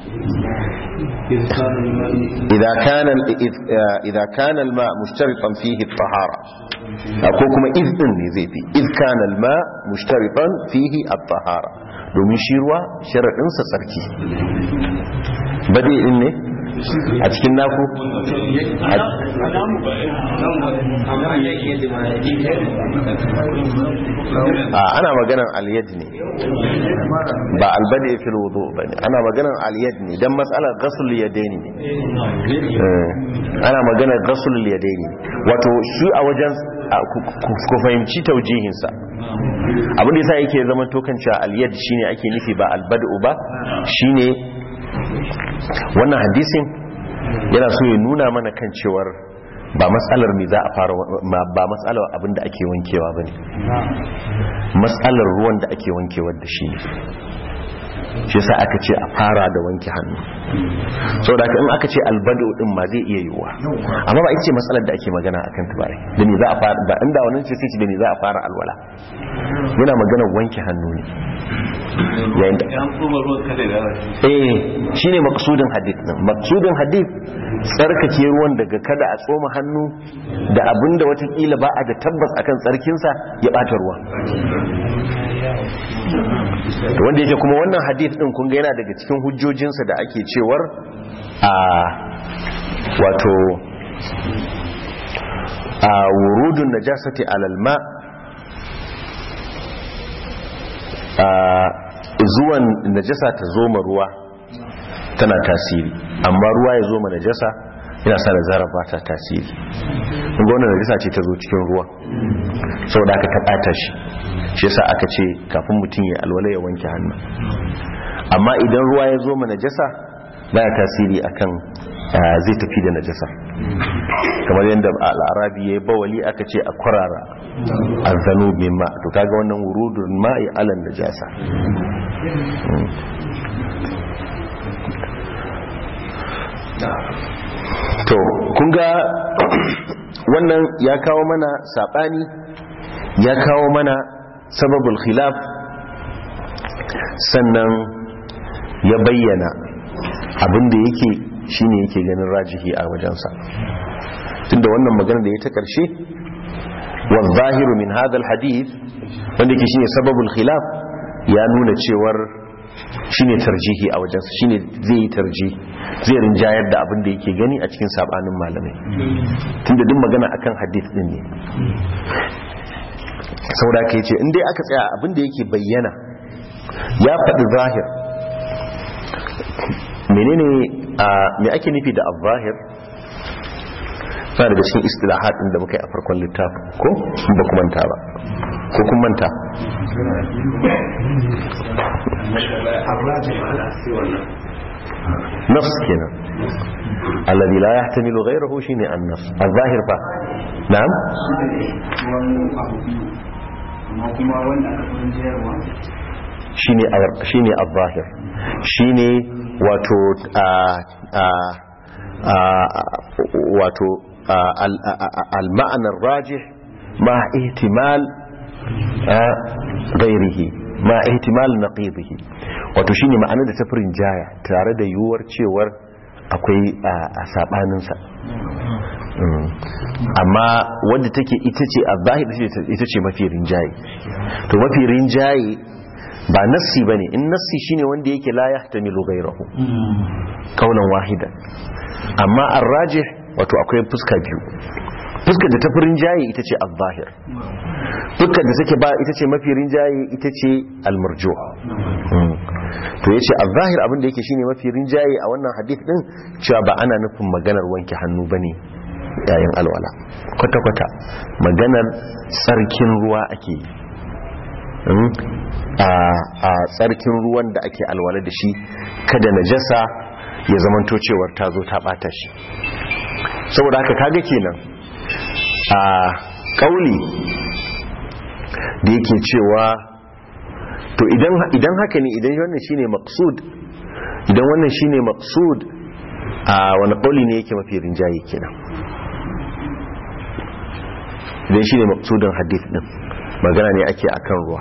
idza kana al-ma' mushtaritan fihi at-tahara, ko kuma idin ne zai fi idh kana al-ma' mushtaritan fihi at-tahara, domin shi ruwa sharadin sa tsarki. bade din ne a cikin naku ana maganan al-yad ne ba al-badi fil wudu bane, ana maganan al-yad ne dan matsalar ghusl yadaini ne. ana maganar ghusl yadaini, wato shi a wajen ku fahimci taujihin sa, abin da yasa yake zama tokan cewa al-yad shine ake nufi ba al-bad'u ba, shine wannan hadisin yana so ya nuna mana kan cewar ba matsalar me za a fara, ba matsalar abin da ake wankewa bane, matsalar ruwan da ake wankewa da shi ne. shi yasa aka ce a fara da wanke hannu, saboda haka in aka ce albado din ma zai iya yiwuwa, amma ba ita ce matsalar da ake magana akan ta bare da me za a fara, ba inda wannan ce sai ce da me za a fara alwala, muna magana wanke hannu ne yayin da shine maqsudin hadith din. Maqsudin hadith tsarkake ruwan daga kada a tsoma hannu da abinda watakila ba a da tabbas akan tsarkinsa ya bata ruwa. wanda yake kuma wannan hadith din kun ga yana daga cikin hujjojinsa da ake cewar wato wurudun najasati alal ma, zuwan najasa ta zo ma ruwa tana tasiri, amma ruwa ya zo ma najasa yana sa da zarafa ta tasiri. kun ga wannan najasa ce ta zo cikin ruwa saboda aka ta bata shi, shi yasa aka ce kafin mutum ya alwala ya wanke hannu. amma idan ruwa ya zo ma najasa baya tasiri akan zai tafi da najasa, kamar yadda al'arabi ya yi bawali aka ce a kwarara azzanu bin ma, to kaga wannan wurudun ma'i alan najasa. to kun ga wannan ya kawo mana sabani, ya kawo mana sababul khilaf, sannan ya bayyana abinda yake shine yake ganin rajihi a wajensa, tunda wannan magana da ya ta karshe wa zahiru min hadha alhadith wanda yake shine sababul khilaf ya nuna cewar shine tarjihi a wajensa, shine zai yi tarjihi, zai rinjayar da abin da yake gani a cikin sabanin malamai, tunda duk magana akan hadith din ne. saboda kai ce in dai aka tsaya abin da yake bayyana ya faɗi zahir, menene me ake nufi da al-zahir? sai daga cikin istilahat din da muka yi a farkon littafin, ko ba ku manta ba, ko kun manta? nafs kenan, alladhi la yahtamilu ghayrahu shine an-nafs. al-zahir fa na'am shine al-zahir, shine wato wato al-ma'na ar-rajih ma ihtimal ghairihi ma ihtimal naqidihi, wato shine ma'anar da tafirin jaya tare da yiwuwar cewar akwai a sabanin sa. amma wadda take ita ce az-zahir ita ce mafi rinjaye. To mafi rinjaye ba nassi bane, in nassi shine wanda yake la yahtamilu ghayrahu qawlan wahidan, amma ar-rajih wato akwai fuska biyu. Fuskar da ta fi rinjaye ita ce az-zahir, fuskar da take ba ita ce mafi rinjaye ita ce al-marjuh. To yace az-zahir abin da yake shine mafi rinjaye a wannan hadith din, cewa ba ana nufin maganar wanke hannu bane yayin alwala kwata-kwata, maganar tsarkin ruwa ake yi, a tsarkin ruwan da ake alwala da shi, kada najasa ya zamanto cewar ta zo ta bata shi. Saboda haka kaga kenan a kauli da yake cewa to idan haka ne, idan wannan shine maqsud, idan wannan shine maqsud, a wani kauli ne yake mafi rinjaye kenan? idan shine maqsudin hadith din, magana ne ake akan ruwa.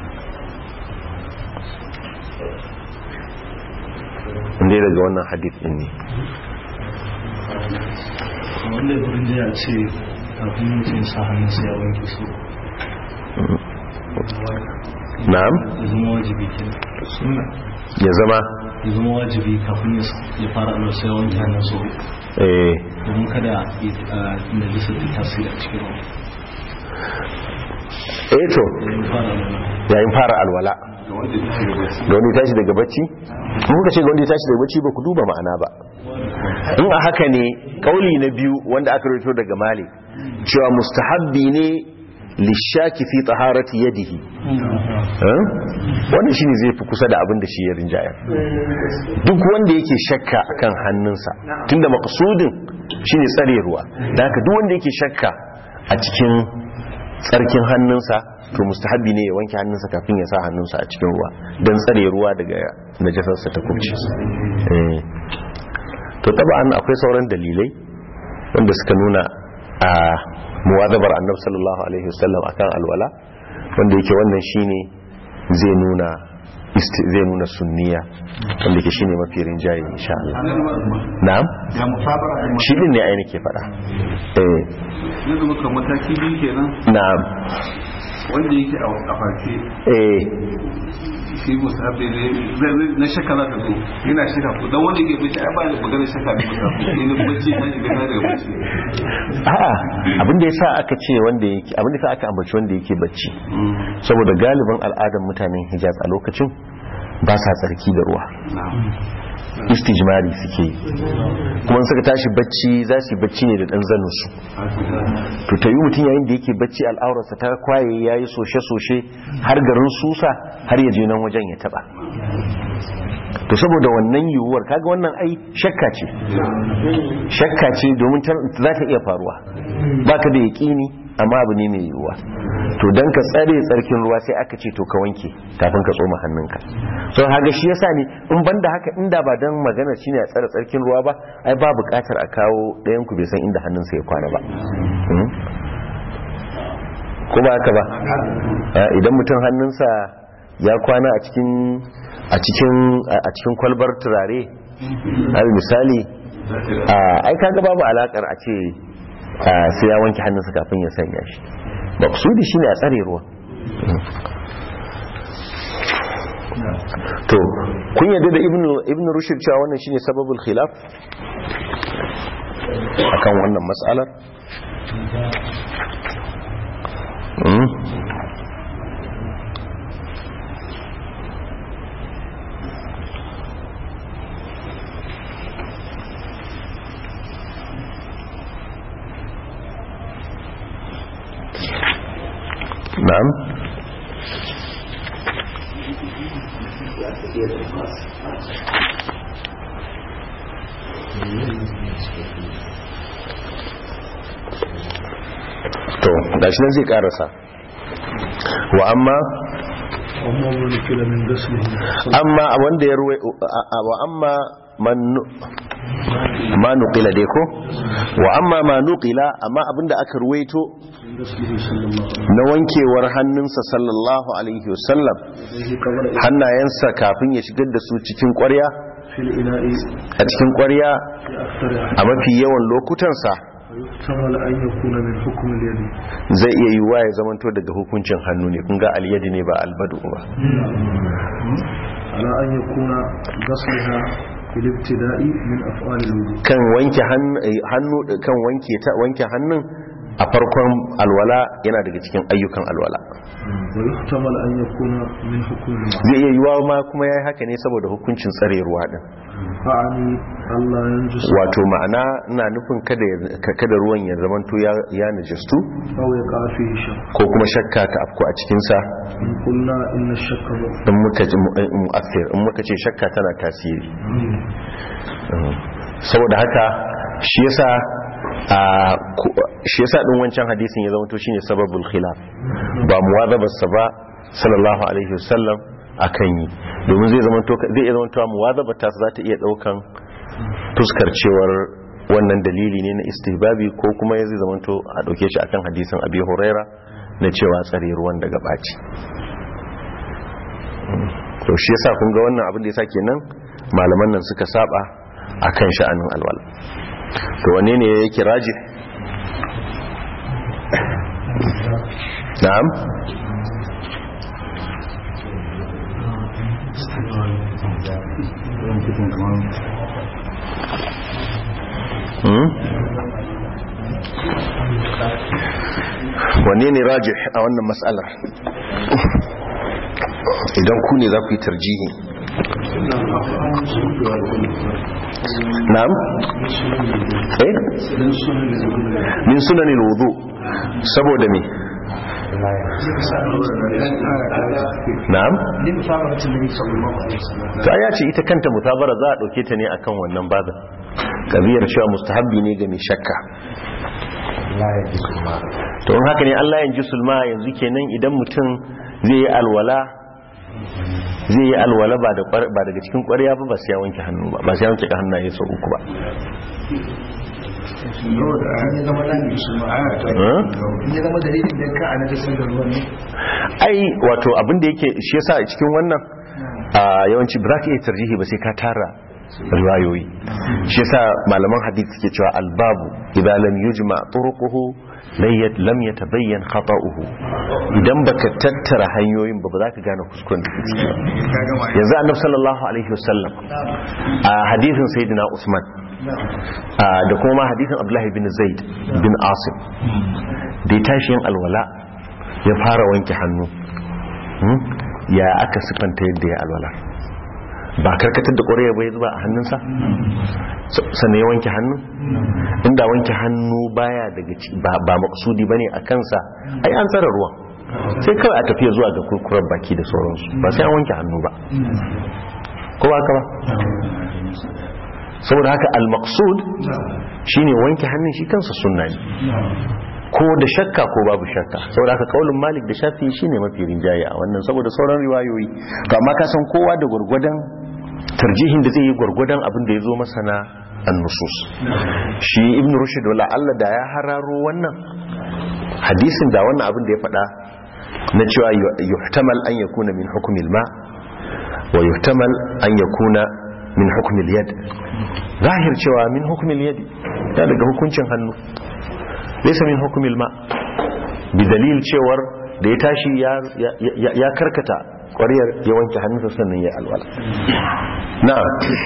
inda daga wannan hadith din ne wanda burin da ya ce kafin mutum sa hannun sai ya wanke su. na'am, ya zama wajibi kenan ya zama wajibi kafin ya fara alwala sai ya wanke hannun su, domin kada na lisa ta tasiri a cikin ruwa. to yayin fara alwala ga wanda ya tashi daga bacci, muka ce ga wanda ya tashi daga bacci ba ku duba ma'ana ba. in a haka ne kauli na biyu wanda aka rito daga Malik cewa mustahabbi ne lishaki fi taharati yadihi, wannan shine zai fi kusa da abin da shi ya rinjaya. Duk wanda yake shakka akan hannunsa, tunda maqsudin shine tsare ruwa, dan haka duk wanda yake shakka a cikin tsarkin hannunsa, to mustahabbi ne ya wanke hannunsa kafin ya sa hannunsa a cikin ruwa don tsare ruwa daga najasarsa ta kubce. To taba'an akwai sauran dalilai wanda suka nuna a muwazabar annabi sallallahu alaihi wasallam akan alwala, wanda yake wannan shine zai nuna sunniya, wanda yake shine mafi rinjaye insha Allah. Na'am, shi din ne ai nake faɗa. yanzu muka mataki biyu kenan. Na'am, wanda yake a farke shi musabbi ne na shakka za ta zo yana shaka ko dan wanda yake bace ai ba da magana shakka ne musabbi ne bacci ta shiga na daga bacci. a'a abinda yasa aka ce wanda yake, abinda yasa aka ambaci wanda yake bacci, saboda galibin al'adar mutanen Hijaz a lokacin ba sa tsarki da ruwa, istijmari suke yi, kuma suka tashi bacci za su yi bacci ne da dan zanin su. to tayi mutum yayin da yake bacci al'aurarsa ta kwaye yayi soshe-soshe har garin susa har ya je nan wajen ya taba. to saboda wannan yiwuwar, kaga wannan ai shakka ce domin za ta iya faruwa, baka da yaqini amma abu ne mai yiwuwa. to dan ka tsare tsarkin ruwa sai aka ce to ka wanke kafin ka tsoma hannunka. so haga shi yasa ne, in banda haka, inda ba dan magana shine a tsare tsarkin ruwa ba, ai ba buƙatar a kawo ɗayan ku bai san inda hannunsa ya kwana ba. ko ba haka ba, idan mutum hannunsa ya kwana a cikin kwalbar turare al misali, ai kaga babu alakar a ce sai ya wanke hannunsa kafin ya sanya shi. maksudi shine a tsare ruwa. to kun yadda da ibn rushd cewa wannan shine sababul khilaf akan wannan mas'alar? na'am, to gashi nan zai karasa. wa amma wanda ya ruwai, wa amma ma nuqila dai ko, wa amma ma nuqila, amma abinda aka ruwaito na wankewar hannunsa sallallahu alaihi wasallam, hannayensa kafin ya shigar da su cikin ƙwarya, a cikin ƙwarya a mafi yawan lokutansa, yuhtamal an yakuna min hukm al-yad zai iya yiwa ya zamanto daga hukuncin hannu ne kun ga al-yad ne ba al-badu ba ala an yakuna ghasluha fil ibtida'i min af'al al-wudu kan wanke hannu kan wanke hannun a farkon alwala yana daga cikin ayyukan alwala wa yuhtamal an yakuna min hukm al-ma zai iya yiwa ma kuma yayi haka ne saboda hukuncin tsare ruwa din fa'ani Allah yanjus wato ma'ana ina nufin kada ruwan ya zamanto ya najistu aw ya qafi shak ko kuma shakka ta afko a cikin sa in kunna inna shakka in muka ji mu'assir in muka ce shakka tana tasiri saboda haka shi yasa din wancan hadisin ya zamanto shine sababul khilaf ba muwazabar sa ba sallallahu alaihi wasallam akan yi domin zai iya zamantowa muwazaba ta za ta iya daukan fuskar cewar wannan dalili ne na istihbabi ko kuma zai zamanto a dauke shi akan hadisin Abi Huraira na cewa tsare ruwan daga baci to shi yasa kun ga wannan abin da yasa kenan malaman nan suka saba akan sha'anin alwala to wanne ne yake rajih na'am wanne ne rajih a wannan mas'alar idan ku ne za ku yi tarjihi na'am min sunanil wudu saboda me na'am ta ya ce ita kanta mutabara za a dauke ta ne akan wannan bazan kabiyar cewa mustahabbi ne ga mai shakka to in haka ne Allah ya ji sulma yanzu kenan idan mutum zai yi alwala ba daga cikin ƙwarya ba sai ya wanke hannu ba sai ya wanke hannaye sau uku ba ai wato abinda yake shi yasa a cikin wannan yawanci ba za ka iya tarjihi ba sai ka tara riwayoyi shi yasa malaman hadith suke cewa albabu idan lam yujma turuquhu lam yatabayyan khata'uhu idan baka tattara hanyoyin ba za ka gane kuskuren da ke ciki yanzu annabi sallallahu alaihi wasallam a hadithin sayyidina Usman da kuma hadithin Abdullahi bin Zaid bin Asim da ya tashi yin alwala ya fara wanke hannu ya aka sifanta yadda ya alwala ba karkatar da ƙwarya bai zuba a hannunsa sannan ya wanke hannu inda wanke hannu baya daga ba maksudi bane a kansa ai an tsara ruwan sai kawai a tafiya zuwa ga kurkurar baki da sauransu ba sai an wanke hannu ba ko ba haka ba saboda haka al-maqsud shine wanke hannun shi kansa sunna ne ko da shakka ko babu shakka saboda haka kaulin Malik da Shafi'i shine mafi rinjaye a wannan saboda sauran riwayoyi to amma ka san kowa da gurgurdan tarjihin da zai yi gurgurdan abin da yazo masa na an-nusus shi Ibn Rushd wala Allah da ya hararo wannan hadisin da wannan abin da ya faɗa na cewa yuhtamal an yakuna min hukmil ma wa yuhtamal an yakuna min hukmil yad zahir cewa min hukmil yad da daga hukuncin hannu laysa min hukmil ma bi dalil cewar da ya tashi ya karkata ƙwariyar ya wanke hannunsa sannan ya alwala na'am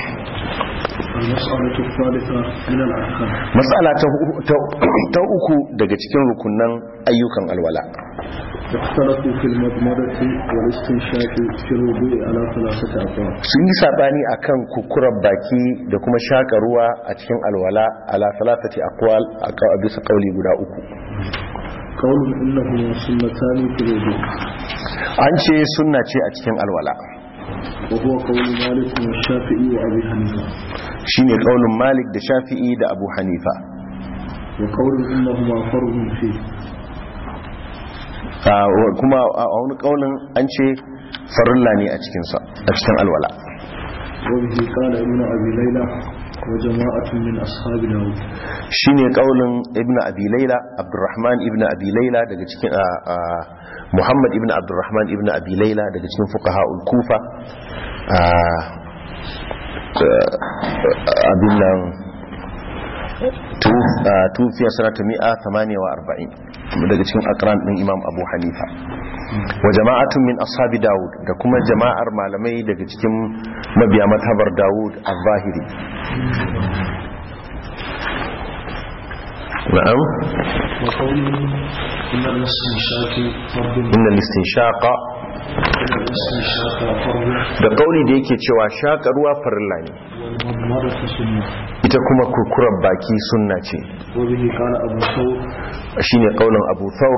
mas'ala ta uku daga cikin rukunan ayyukan alwala اختلفوا في المضمضة والاستنشاق في الوضوء على ثلاثة أقوال sun yi sabani akan kukurar baki da kuma shaka ruwa a cikin alwala ala thalathati aqwal a bisa kauli guda uku قول إنه سنتان في الوضوء an ce sunna ce a cikin alwala وهو قول مالك والشافعي وأبي حنيفة shine kaulin Malik da Shafi'i da Abu Hanifa وقول إنهما فرض فيه kuma a wani kaulin an ce farilla ne a cikin alwala وبه قال ابن أبي ليلى وجماعة من أصحاب داود shine kaulin ibn Abi Layla Abdurrahman ibn Abi Layla daga cikin Muhammad ibn Abdurrahman ibn Abi Layla daga cikin fuqaha'ul Kufa abin nan tufiya sanata 148 daga cikin aqran din Imam Abu Hanifa. Wa jama'atun min ashabi Dawud, da kuma jama'ar malamai daga cikin mabiya mazhabar Dawud az-Zahiri. na'am inna al-istinshaqa da kauli da yake cewa shaƙa ruwa farilla ne, ita kuma kurkurar baki sunna ce, shi ne kaulin Abu Thawr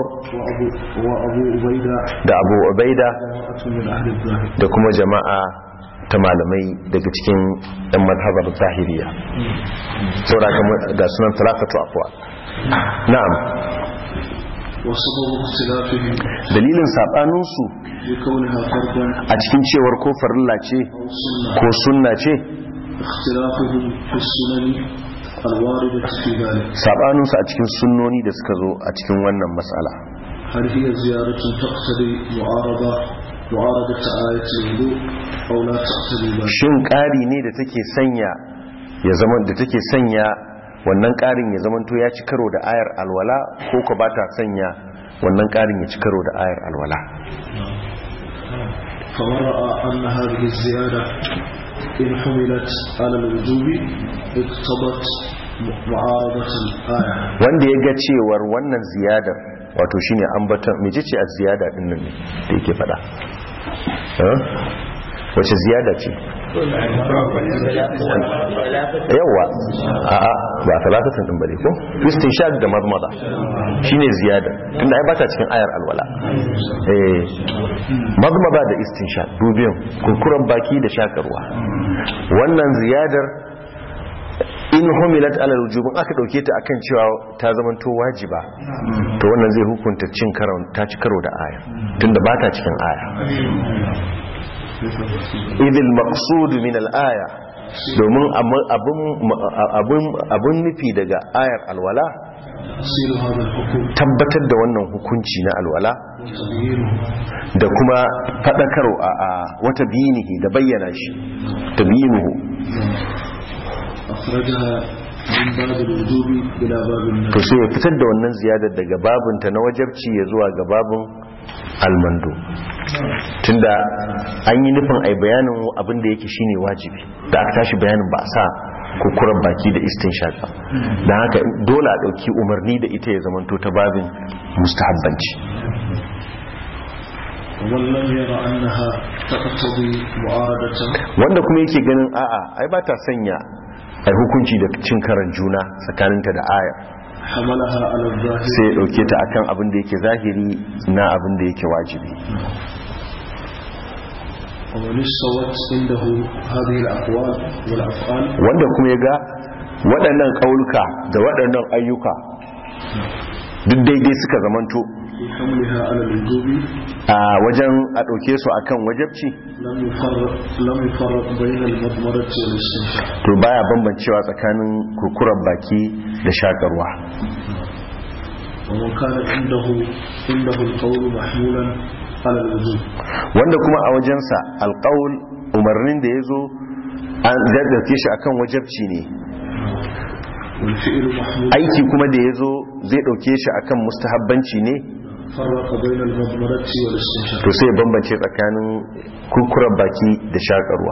da Abu Ubaida da kuma jama'a ta malamai daga cikin ɗan mazhabar zahiriya. saboda ga sunan talafatu aqwal. na'am, dalilin saɓaninsu a cikin cewar ko farilla ce ko sunna ce, saɓaninsu a cikin sunnoni da suka zo a cikin wannan matsala. shin ƙari ne da take sanya ya zama da take sanya wannan ƙarin ya zamanto ya ci karo da ayar alwala, ko ko ba ta sanya wannan ƙarin ya ci karo da ayar alwala. فورأى أن هذه الزيادة إن حملت على الوجوب اقتضت معارضة الآية. wanda ya ga cewar wannan ziyadar, wato shine ambatan mecece a ziyada din nan ne da yake fada, wace ziyada ce? yawa a'a ba talatatin din bane ko istinshaq da madmada shine ziyada, tunda ai bata cikin ayar alwala. madmada da istinshaq dubiyan kurkuran baki da shakarwa. wannan ziyadar in humilat ala wujubin aka dauke ta akan cewa ta zamanto wajiba, to wannan zai hukunta cin karo, ta ci karo da aya tunda bata cikin aya. idil maqsud min al-aya, domin abun nufi daga ayar alwala tabbatar da wannan hukunci na alwala da kuma fadakaro a wata binihi da bayyana shi tabinuhu. to sai ya fitar da wannan ziyadar daga babinta na wajabci ya zuwa ga babin almando, tunda an yi nufin ai bayanin abin da yake shine wajibi, da aka tashi bayanin ba a sa kukuran baki da istinshaq ba, dan haka dole a dauki umarni da ita ya zamanto ta babin mustahabbanci. wanda kuma yake ganin a'a ai ba ta sanya ai hukunci da cin karan juna tsakaninta da aya, sai ya dauke ta akan abin da yake zahiri na abin da yake wajibi. wanda kuma ya ga waɗannan ƙauluka da waɗannan ayyuka duk daidai suka zamanto a wajen a ɗauke su akan wajabci, to baya bambancewa tsakanin kurkuren baki da shakarwa. wanda kuma a wajensa alƙawul umarnin da ya zo an zai ɗauke shi akan wajabci ne, aiki kuma da ya zo zai ɗauke shi akan mustahabbanci ne, to sai bambance tsakanin kurkuren baki da shakarwa.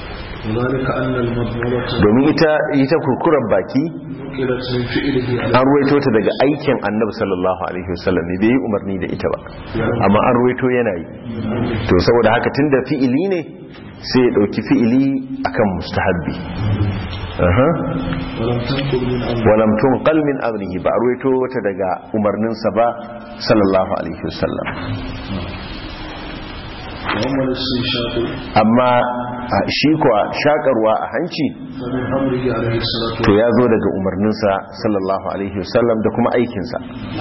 domin ita kurkuren baki an ruwaito ta daga aikin annabi sallallahu alaihi wasallam ne, bai yi umarni da ita ba, amma an ruwaito yana yi. to saboda haka tunda fi'ili ne sai ya dauki fi'ili akan mustahabbi. walam tunqal min amrihi, ba a ruwaito ta daga umarninsa ba sallallahu alaihi wasallam. amma shi kuwa shakarwa a hanci to ya zo daga umarninsa sallallahu alaihi wasallam da kuma aikinsa,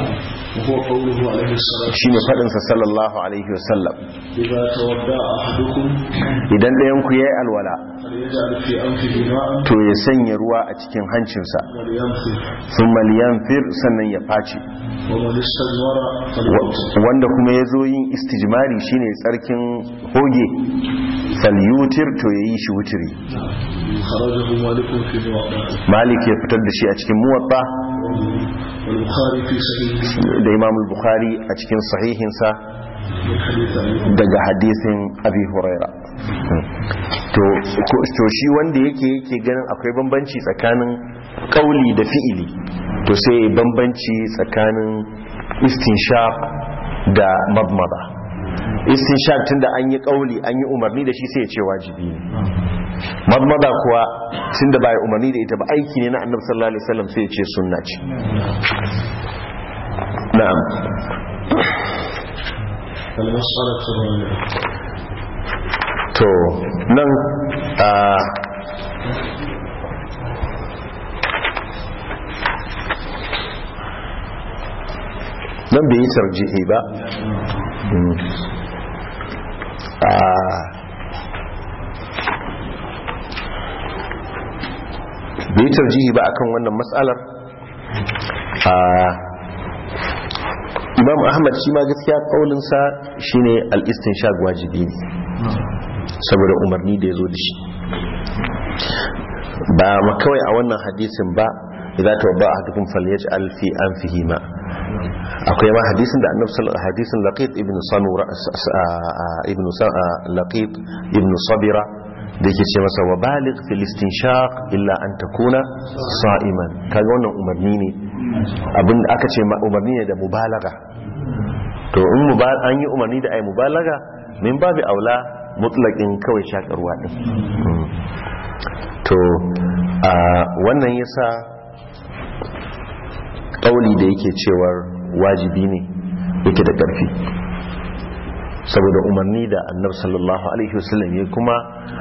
shi ne faɗinsa sallallahu alaihi wasallam, idan ɗayanku ya yi alwala to ya sanya ruwa a cikin hancinsa, sun maliyanfir sannan ya face. wanda kuma ya zo yin istijmari shine tsarkin hoge falyutir to yayi shi wutiri. Malik ya fitar da shi a cikin muwatta da Imam al-Bukhari a cikin sahihinsa daga hadisin Abi Huraira. To shi wanda yake ganin akwai bambanci tsakanin kauli da fi'ili, to sai bambanci tsakanin istinshaq da madmada. Istinshaq tunda an yi kauli an yi umarni da shi sai ya ce wajibi ne. Madmada kuwa tunda ba ya umarni da ita ba aiki ne na Annabi sallallahu alaihi wasallam sai ya ce sunna ce. Na'am. To nan nan bai yi tarjihi ba. Bai yi tarjihi ba akan wannan matsalar. Imam Ahmad shi ma gaskiya kaulinsa shine al-istinshaq wajibi ne saboda umarni da ya zo da shi, ba ma kawai a wannan hadisin ba, idza tawadda ahadukum falyaj'al fi anfihi ma. Akwai ma hadisin da Annabi sallallahu alaihi hadisin Laqit ibn Samura Laqit ibn Sabira da yake ce masa wa baligh fil istinshaq illa an takuna sa'iman. Kaga wannan umarni ne, abin da aka ce umarni ne da mubalaga. To in an yi umarni da ai mubalaga min babu aula mutlaqin kawai shakarwa din. To wannan yasa kauli da yake cewar wajibi ne yake da ƙarfi, saboda umarni da Annabi sallallahu alaihi wasallam ya kuma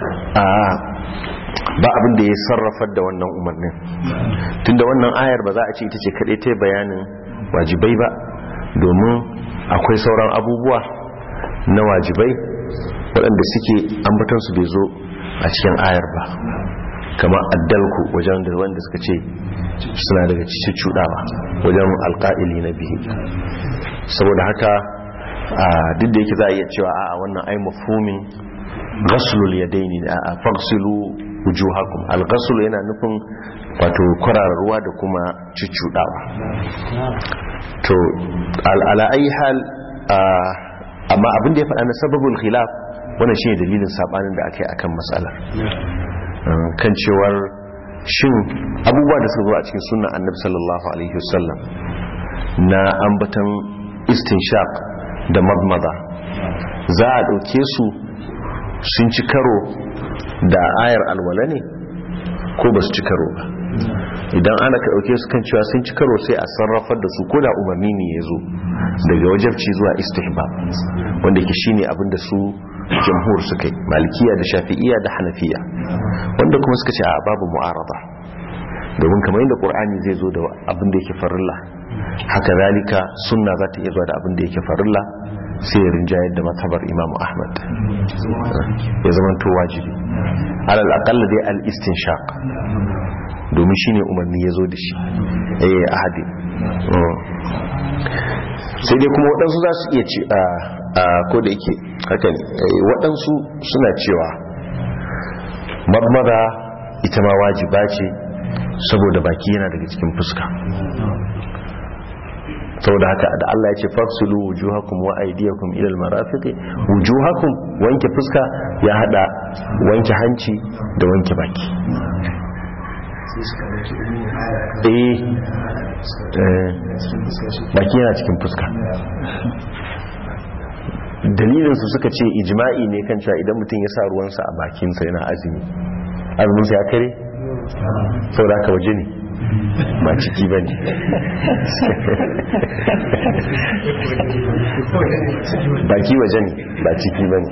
ba abin da ya sarrafar da wannan umarnin. Tunda wannan ayar ba za a ce ita ce kaɗai ta bayanin wajibai ba, domin akwai sauran abubuwa na wajibai waɗanda suke ambatansu bai zo a cikin ayar ba, kamar addalku wajen da wanda suka ce suna daga cikin cuɗawa wajen alƙa'ili na bihi. Saboda haka duk da yake za a iya cewa a wannan ai mafhumin ghaslul yadaini a faghsilu wujuhakum. Al-ghasl yana nufin wato kwararar ruwa da kuma cuccudawa. To ala ayi hal, amma abin da ya faɗa na sababul khilaf wannan shine dalilin sabanin da ake akan matsalar, kan cewar shin abubuwa da suka zo a cikin sunnan Annabi sallallahu alaihi wasallam na ambatan istinshaq da madmada za a ɗauke su sun ci karo da ayar alwala ne ko ba su ci karo ba. Idan ana ka ɗauke su kan cewa sun ci karo sai a sarrafar da su ko da umarni ne ya zo daga wajabci zuwa istihbab, wanda ke shine abin da su jamhur suka yi, malikiya da shafi'iya da hanafiya, wanda kuma suka ce a babu mu'arada, domin kamar yadda qur'ani zai zo da abin da yake farilla, haka zalika sunna za ta iya zuwa da abin da yake farilla, sai ya rinjayar da matabar Imam Ahmad ya zama to wajibi alal aqalla dai al-istinshaq, domin shine umarni ya zo da shi ahadi. Sai dai kuma waɗansu za su iya ce ko da yake haka ne, waɗansu suna cewa madmada ita ma wajiba ce saboda baki yana daga cikin fuska. Saboda haka da Allah ya ce fafsulu wujuhakum wa aydiyakum ila almarafiqi, wujuhakum wanke fuska ya hada wanke hanci da wanke baki. Baki yana cikin fuska. Dalilinsu suka ce ijma'i ne kan cewa idan mutum ya sa ruwansa a bakinsa yana azumi, azuminsa ya kare? Saboda haka waje ne ba ciki ba ne. Baki waje ne ba ciki ba ne.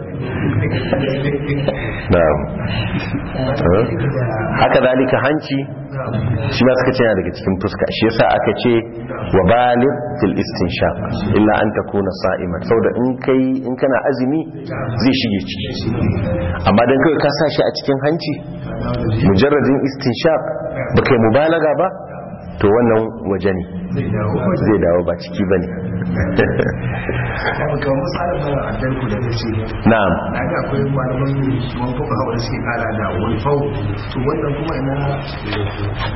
Haka zalika hanci shi ma suka ce yana daga cikin fuska, shi yasa aka ce wa baligh fil istinshaq illa an takuna sa'iman, saboda in kana azumi zai shige ciki, amma dan kai ka sa shi a cikin hanci mujarradin istinshaq ba kai mubalaga ba to wannan waje ne zai dawo ba ciki bane na'am daga akwai malaman mun fuka hawa suke kara da wal fau to wannan kuma ina aka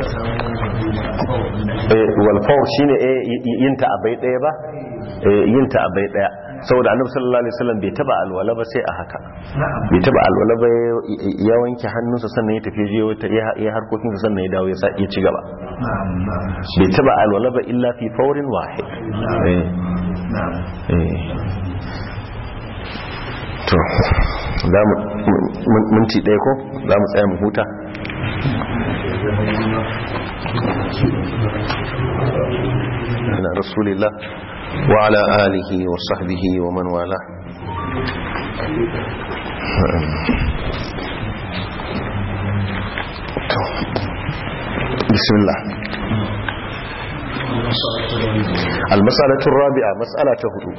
samu wal fau shine yin ta abai daya ba yin ta abai daya saboda annabi sallallahu alaihi wasallam bai taba alwala ba sai a haka bai taba alwala ba ya wanke hannunsa sannan ya tafi je ya harkokin sa sannan ya dawo ya ci gaba bai taba alwala ba illa fi fawrin wahid to za mu minti ɗaya ko za mu tsaya mu huta ala rasulillah وعلى آله وصحبه ومن والاه بسم الله المسألة الرابعة مسألة هدو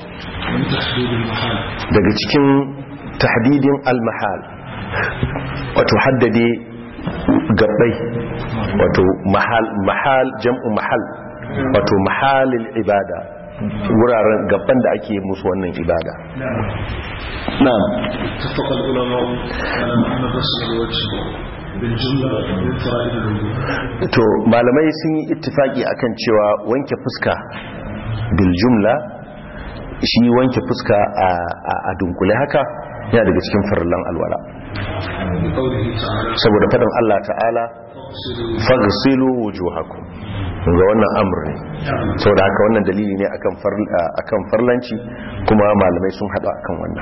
daga cikin tahdidin al-mahal wato haddade gabbai wato mahal jam'u mahal wato mahalil ibada wuraren gaban da ake musu wannan ibada na'am tafaqal ulama ala anna ghusl al-wajh bil jumla min fara'id al-wudu to malamai sun yi ittifaki akan cewa wanke fuska bil jumla shi wanke fuska a dunkule haka yana daga cikin farillan alwala saboda fadin Allah ta'ala faghsilu wujuhakum ga wannan amr ne saboda haka wannan dalili ne akan farlanci kuma malamai sun hada akan wannan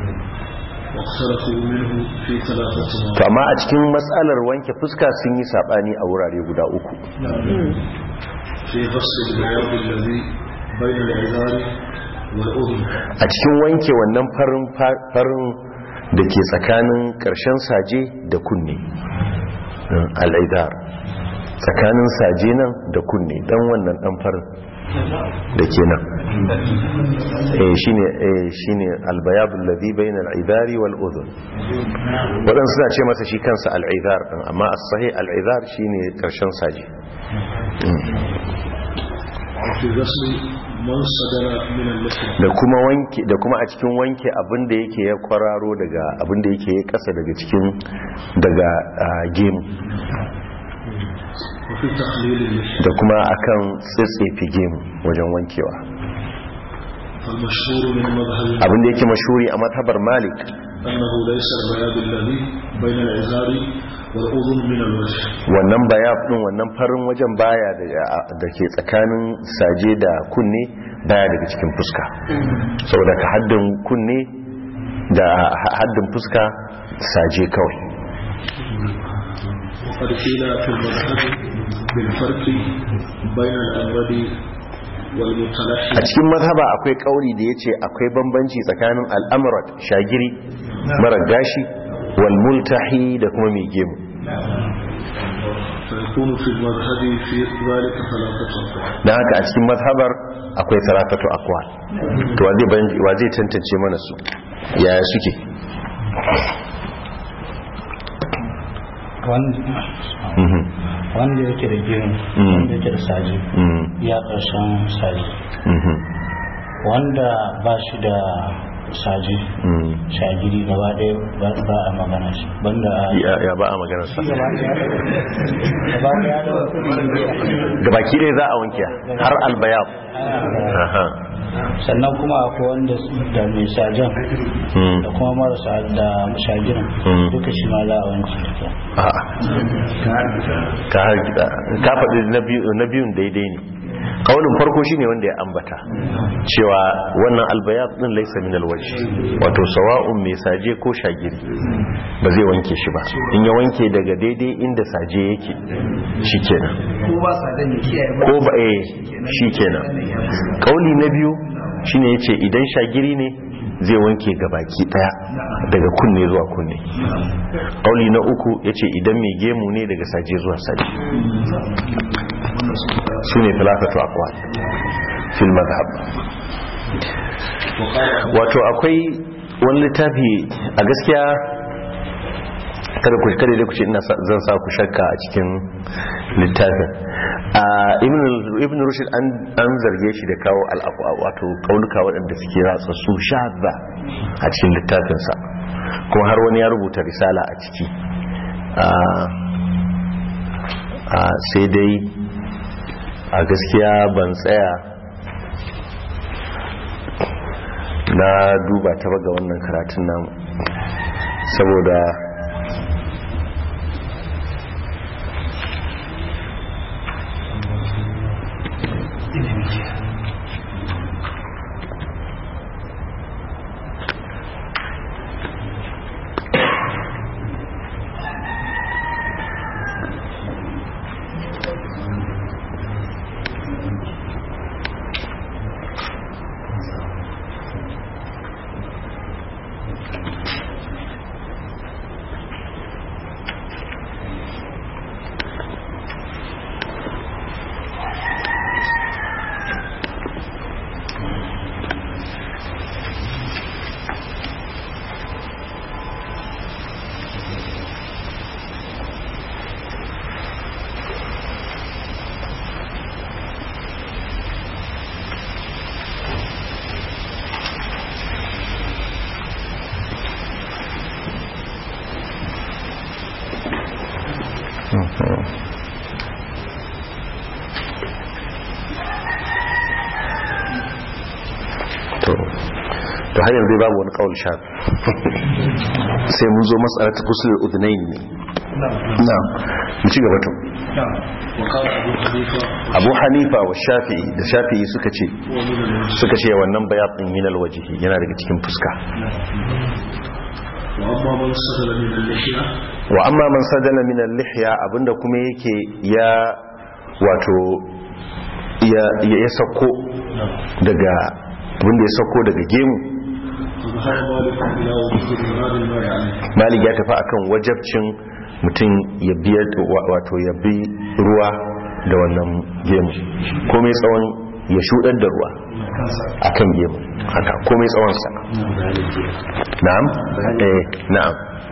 to amma a cikin matsalar wanke fuska sun yi sabani a wurare guda uku a cikin wanke wannan farin da ke tsakanin karshen saje da kunne al'idar tsakanin saje nan da kunne dan wannan dan farin da ke nan shine albayabul ladhi bayna al-idari wal udhun wadan suna ce masa shi kansa al-idar din amma as-sahih al-idar shine karshen saje da kuma wanke da kuma a cikin wanke abinda yake ya kwararo daga abinda yake ya kasa daga cikin daga gemu da kuma akan tsitsefe gemu wajen wankewa abinda yake mashhuri a mazhabar Malik wannan bayab din wannan farin wajen baya da ke tsakanin saje da kunne baya daga cikin fuska saboda ka haddin kunne da haddin fuska saje kawai وقد قيل في المذهب بالفرق بين الأمرد والمتلحي a cikin mazhaba akwai kauri da yace akwai bambanci tsakanin al'amrad shagiri mara gashi wal multahi da kuma mai gemu فيكون في المذهب في ذلك ثلاثة أقوال dan haka a cikin mazhabar akwai salatatu aqwal to wa zai tantance mana su yaya suke wanda yake da gemu wanda yake da saji ya ƙarshen saji wanda ba shi da saji shagiri gaba ɗaya ba a magana shi banda ya ba a magana sa gaba ki dai za a wanke har albayab sannan kuma akwai wanda da mai sajan da kuma marasa da shagirin duka shi ma za a wanke ka faɗi na biyun daidai ne kaulin farko shine wanda ya ambata cewa wannan albayat din laysa min alwajh wato sawa'un mai saje ko shagiri ba zai wanke shi ba in ya wanke daga daidai inda saje yake shikenan ko ba sadan ya kiyaye ba ko ba shikenan kauli na biyu shine yace idan shagiri ne zai wanke gabaki daya daga kunne zuwa kunne kauli na uku yace idan mai gemu ne daga saje zuwa saje sune talafatu aqwal fil madhhab wato akwai wani littafi a gaskiya kada da ku ce ina zan sa ku shakka a cikin littafin ibn rushd an zarge shi da kawo wato kauluka waɗanda suke ratsa su shadda a cikin littafinsa, kuma har wani ya rubuta risala a ciki. Sai dai a gaskiya ban tsaya na duba ta ga wannan karatun namu, saboda to har yanzu babu wani kawul sha sai mun zo matsalar gusul udnayn ne. na'am mu ci gaba to. Abu Hanifa wa Shafi'i da Shafi'i suka ce wannan bayatin min alwajhi yana daga cikin fuska. wa amma man sadala min al-lihya abinda kuma yake ya wato ya sako daga abinda ya sako daga gemu, Malik ya tafi akan wajabcin mutum ya biya wato ya bi ruwa da wannan gemu komai tsawon ya shudar da ruwa akan gemu haka komai tsawon sa. na'am na'am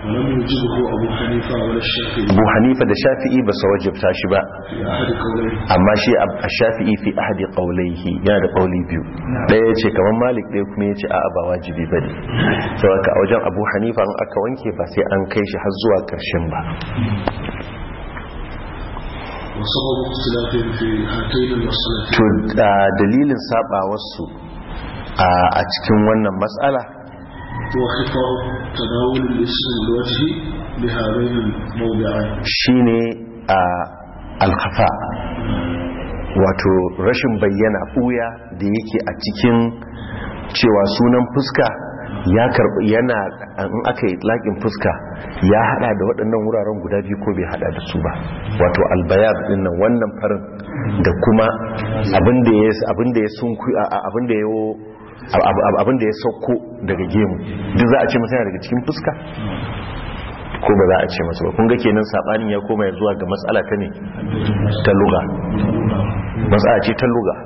Abu Hanifa da Shafi'i ba su wajabta shi ba, amma shi a Shafi'i fi ahadi qawlayhi yana da qawli biyu, daya yace kamar Malik daya kuma yace a'a ba wajibi bane. saboda a wajen Abu Hanifa an aka wanke ba sai an kai shi har zuwa karshen ba. to dalilin sabawarsu a cikin wannan matsala shine alkhafa, wato rashin bayyana ɓuya da yake a cikin cewa sunan fuska ya karbi yana in aka yi laƙin fuska ya hada da waɗannan wuraren guda biyu ko bai hada da su ba, wato albayab din nan wannan farin da kuma abin da ya sauko daga gemu duk za a ce masa daga cikin fuska ko ba za a ce masa ba. kun ga kenan sabanin ya koma zuwa ga matsala ta ne ta lugha, matsala ce ta lugha.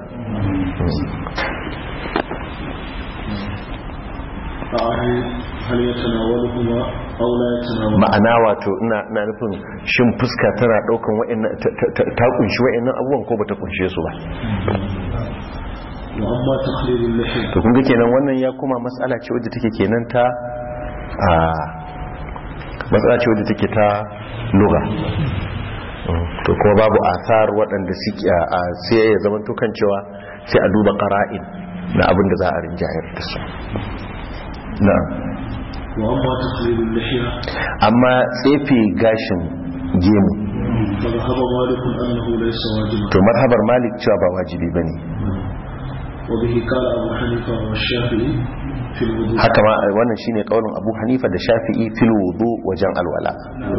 ma'ana wato ina nufin shin fuska tana daukan wa'annan ta kunshi wa'annan abubuwan ko bata kunshe su ba. to kun ga kenan wannan ya kuma matsala ce wadda take kenan ta matsala ce wadda take ta lugha. to kuma babu asar waɗanda suke sai ya zama to kan cewa sai a duba qara'in na abin da za a rinjayar da su. amma tsefe gashin gemu to mazhabar Malik cewa ba wajibi bane. haka ma wannan shine kaulin Abu Hanifa da Shafi'i fil wudu wajen alwala.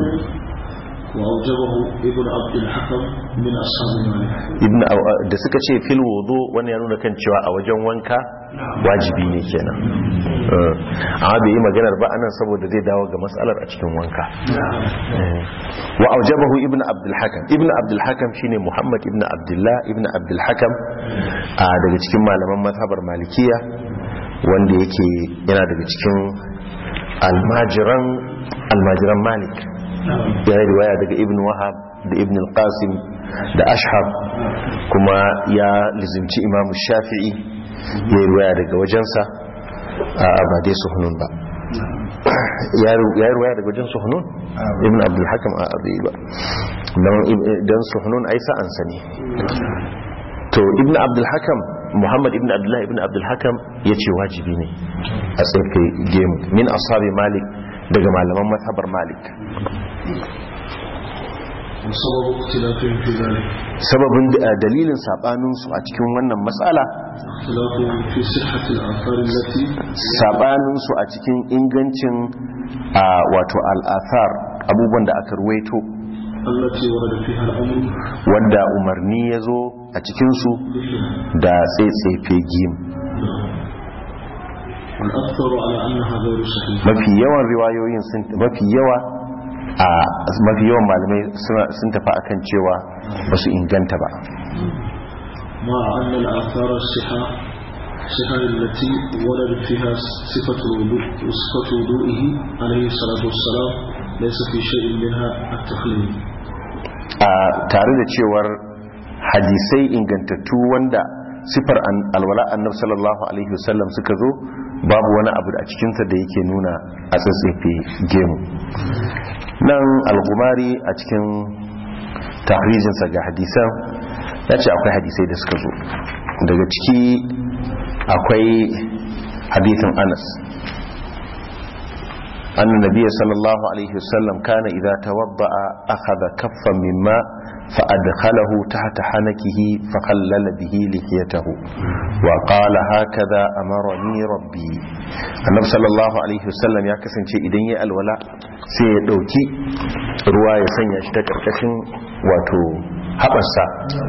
ibn Abdul Hakam min ashab Malik da suka ce fil wudu wannan ya nuna kan cewa a wajen wanka wajibi ne kenan, amma bai yi maganar ba anan saboda zai dawo ga matsalar a cikin wanka. wa aujabahu ibn Abdul Hakam, ibn Abdul Hakam shine Muhammad ibn Abdullah ibn Abdul Hakam daga cikin malaman mazhabar Malikiya wanda yake yana daga cikin almajiran Malik ya yi riwaya daga ibn wahab da ibn al-qasim da ashab kuma ya lizimci imam shafi'i ya yi riwaya daga wajensa ba dai suhunun ba ya yi riwaya daga wajen suhunun ibn abdul hakam a abu ba don suhunun ai sa'ansa ne to ibn abdul hakam muhammad ibn abdullahi ibn abdul hakam ya ce wajibi ne a tsaye gemu min ashabi malik daga malaman mazhabar malik sababin dalilin sabaninsu a cikin wannan matsala sabaninsu a cikin ingancin wato al'athar abubuwan da aka ruwaito wanda umarni ya zo a cikinsu da tsaitsefe gim mafi yawan riwayoyin mafi yawan malamai sun tafi akan cewa ba su inganta ba الصحة التي ورد فيها صفة وضوئه عليه الصلاة والسلام ليس في شيء منها التخليل tare da cewar hadisai ingantattu wanda sifar alwala annabi sallallahu alaihi wasallam suka zo babu wani abu a cikinsa da yake nuna a tsatsefe gemu nan al-Ghumari a cikin tahrijinsa ga hadisan ya ce akwai hadisai da suka zo daga ciki akwai hadithin Anas anna nabiyyi sallallahu alaihi wasallam kana idza tawadda'a akhadha kaffan mimma fa adkhalahu tahta hanakihi fa khallala bihi lihiyatahu wa qala hakadha amarani rabbi annabi sallallahu alaihi wasallam ya kasance idan yayi alwala sai ya dauki ruwa ya sanya shi ta karkashin wato habarsa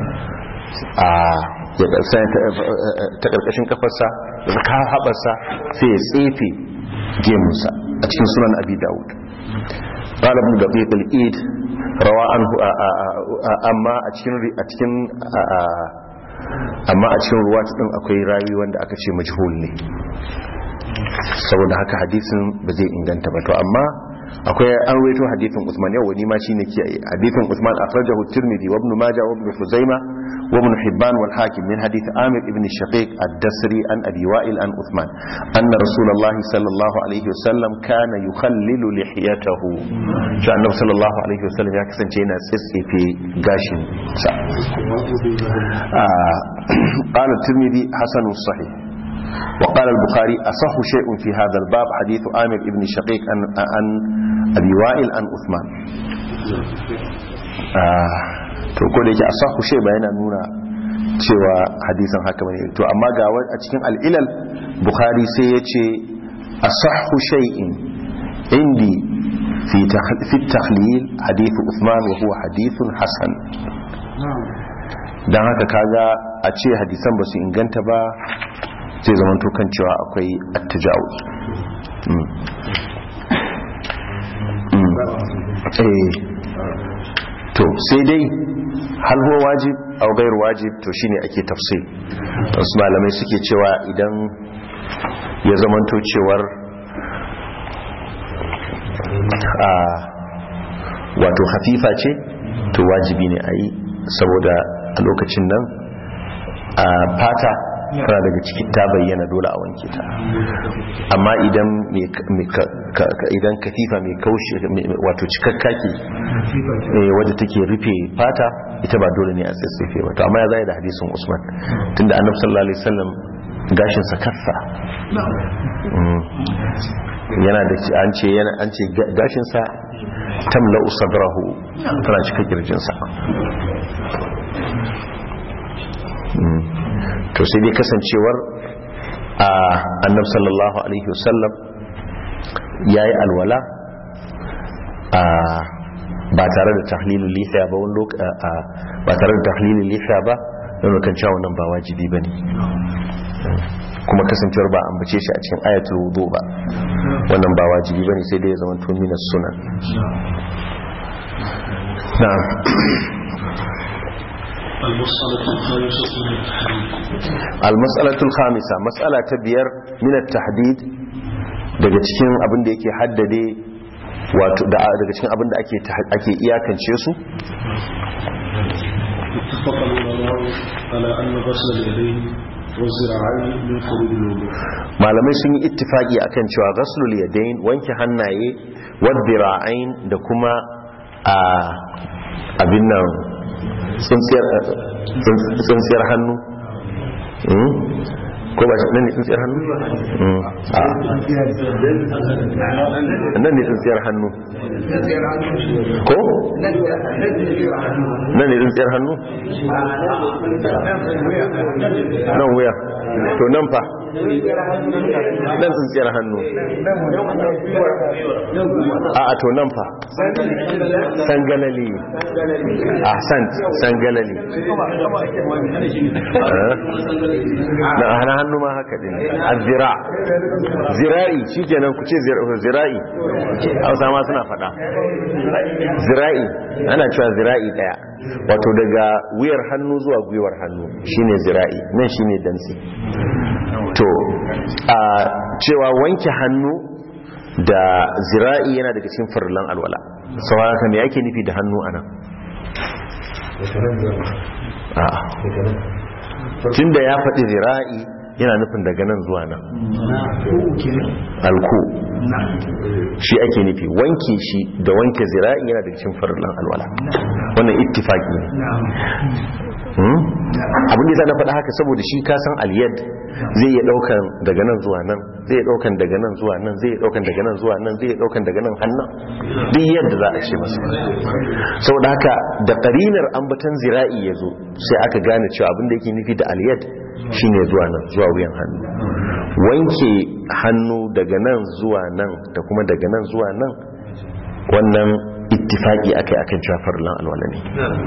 ta karkashin kafarsa da ka habarsa sai ya tsefe gemunsa a cikin sunan abi dawud qala ibn daqiq al-eid rawa anhu amma a cikin ruwa din akwai rawi wanda aka ce majhul ne saboda haka hadisin ba zai inganta ba to amma akwai an rawaito hadithin Uthman yau wani ma shine kiyaye hadithin Uthman akhrajahu at-Tirmidhi wa Ibn Majah wa Ibn Khuzaimah wa Ibn Hibban wal Hakim min hadith Amir ibn Shaqiq ad-Dasri an Abi Wa'il an Uthman anna Rasulullah sallallahu alaihi wasallam kana yukhallilu lihiyatahu sha annabi sallallahu alaihi wasallam ya kasance yana tsitsefe gashin sa qala at-Tirmidhi hasanun sahih وقال البخاري أصح شيء في هذا الباب حديث آمر ابن شقيق عن أبي وائل عن عثمان to ko da yake asahu shay bayana nuna cewa hadisin haka bane to amma ga a cikin al-ilal bukhari sai yace asahu shay'in indi fi takhlil hadith Uthman wa huwa hadithun hasan dan haka kaga a ce hadisan ba su inganta ba zai zama kan cewa akwai attajawuz to sai dai hal huwa wajib aw ghayr wajib to shine ake tafsir wasu malamai suke cewa idan ya zamanto cewar wato hafifa ce to wajibi ne a yi saboda a lokacin nan fata tana daga cikin ta bayyana dole a wanke ta amma idan katifa mai kaushe wato cikakka ke wadda take rufe fata ita ba dole ne a tsatsefe ba to amma ya zai da hadisin Usman tunda annabi sallallahu alaihi wasallam gashin sa kassa yana da an ce gashin sa tamla sadrahu tana cika kirjin sa to sai dai kasancewar annab sallallahu alaihi wasallam ya yi alwala ba tare da tahlilin lihiya ba wani ba tare da tahlilin lihiya ba don kan cewa wannan ba wajibi ba ne kuma kasancewar ba an bace shi a cikin ayatul wudu ba wannan ba wajibi ba ne sai dai ya zama tuminas sunan na'am المسألة الخامسة مسألة بير من التحديد daga cikin abin da yake haddade wato daga cikin abin da ake iyakance su اتفق العلماء على أن غسل اليدين والذراعين من فروض الوضوء. malamai sun yi ittifaki akan cewa ghaslul yadayn wanke hannaye wadh-dhira'ain da kuma abin nan tsintsiyar hannu ko ba nan ne tsintsiyar hannu nan ne tsintsiyar hannu ko nan ne tsintsiyar hannu nan wuya to nan fa nan tsintsiyar hannu a to nan fa sangalali sangalali na hannu ma haka din azira zira'i shikenan ku ce zira'i Hausa ma suna fada zira'i ana cewa zira'i daya wato daga wuyar hannu zuwa gwiwar hannu shine zira'i nan shine dantsi to a cewa wanke hannu da zira'i yana daga cikin farillan alwala saboda haka me yake nufi da hannu anan tunda ya faɗi zira'i yana nufin daga nan zuwa nan alku shi ake nufi wanke shi da wanke zira'i yana daga cikin farillan alwala wannan ittifaki ne abin da na faɗa haka saboda shi ka san aliyad zai iya ɗaukan daga nan zuwa nan zai iya ɗaukan daga nan zuwa nan zai iya ɗaukan daga nan zuwa nan zai iya ɗaukan daga nan hannun duk yadda za a ce masa saboda haka da ƙarinar ambatan zira'i ya zo sai aka gane cewa abin da yake nufi da aliyad shine zuwa nan zuwa wuyan hannu wanke hannu daga nan zuwa nan da kuma daga nan zuwa nan wannan ittifaki akai akan cewa farillan alwala ne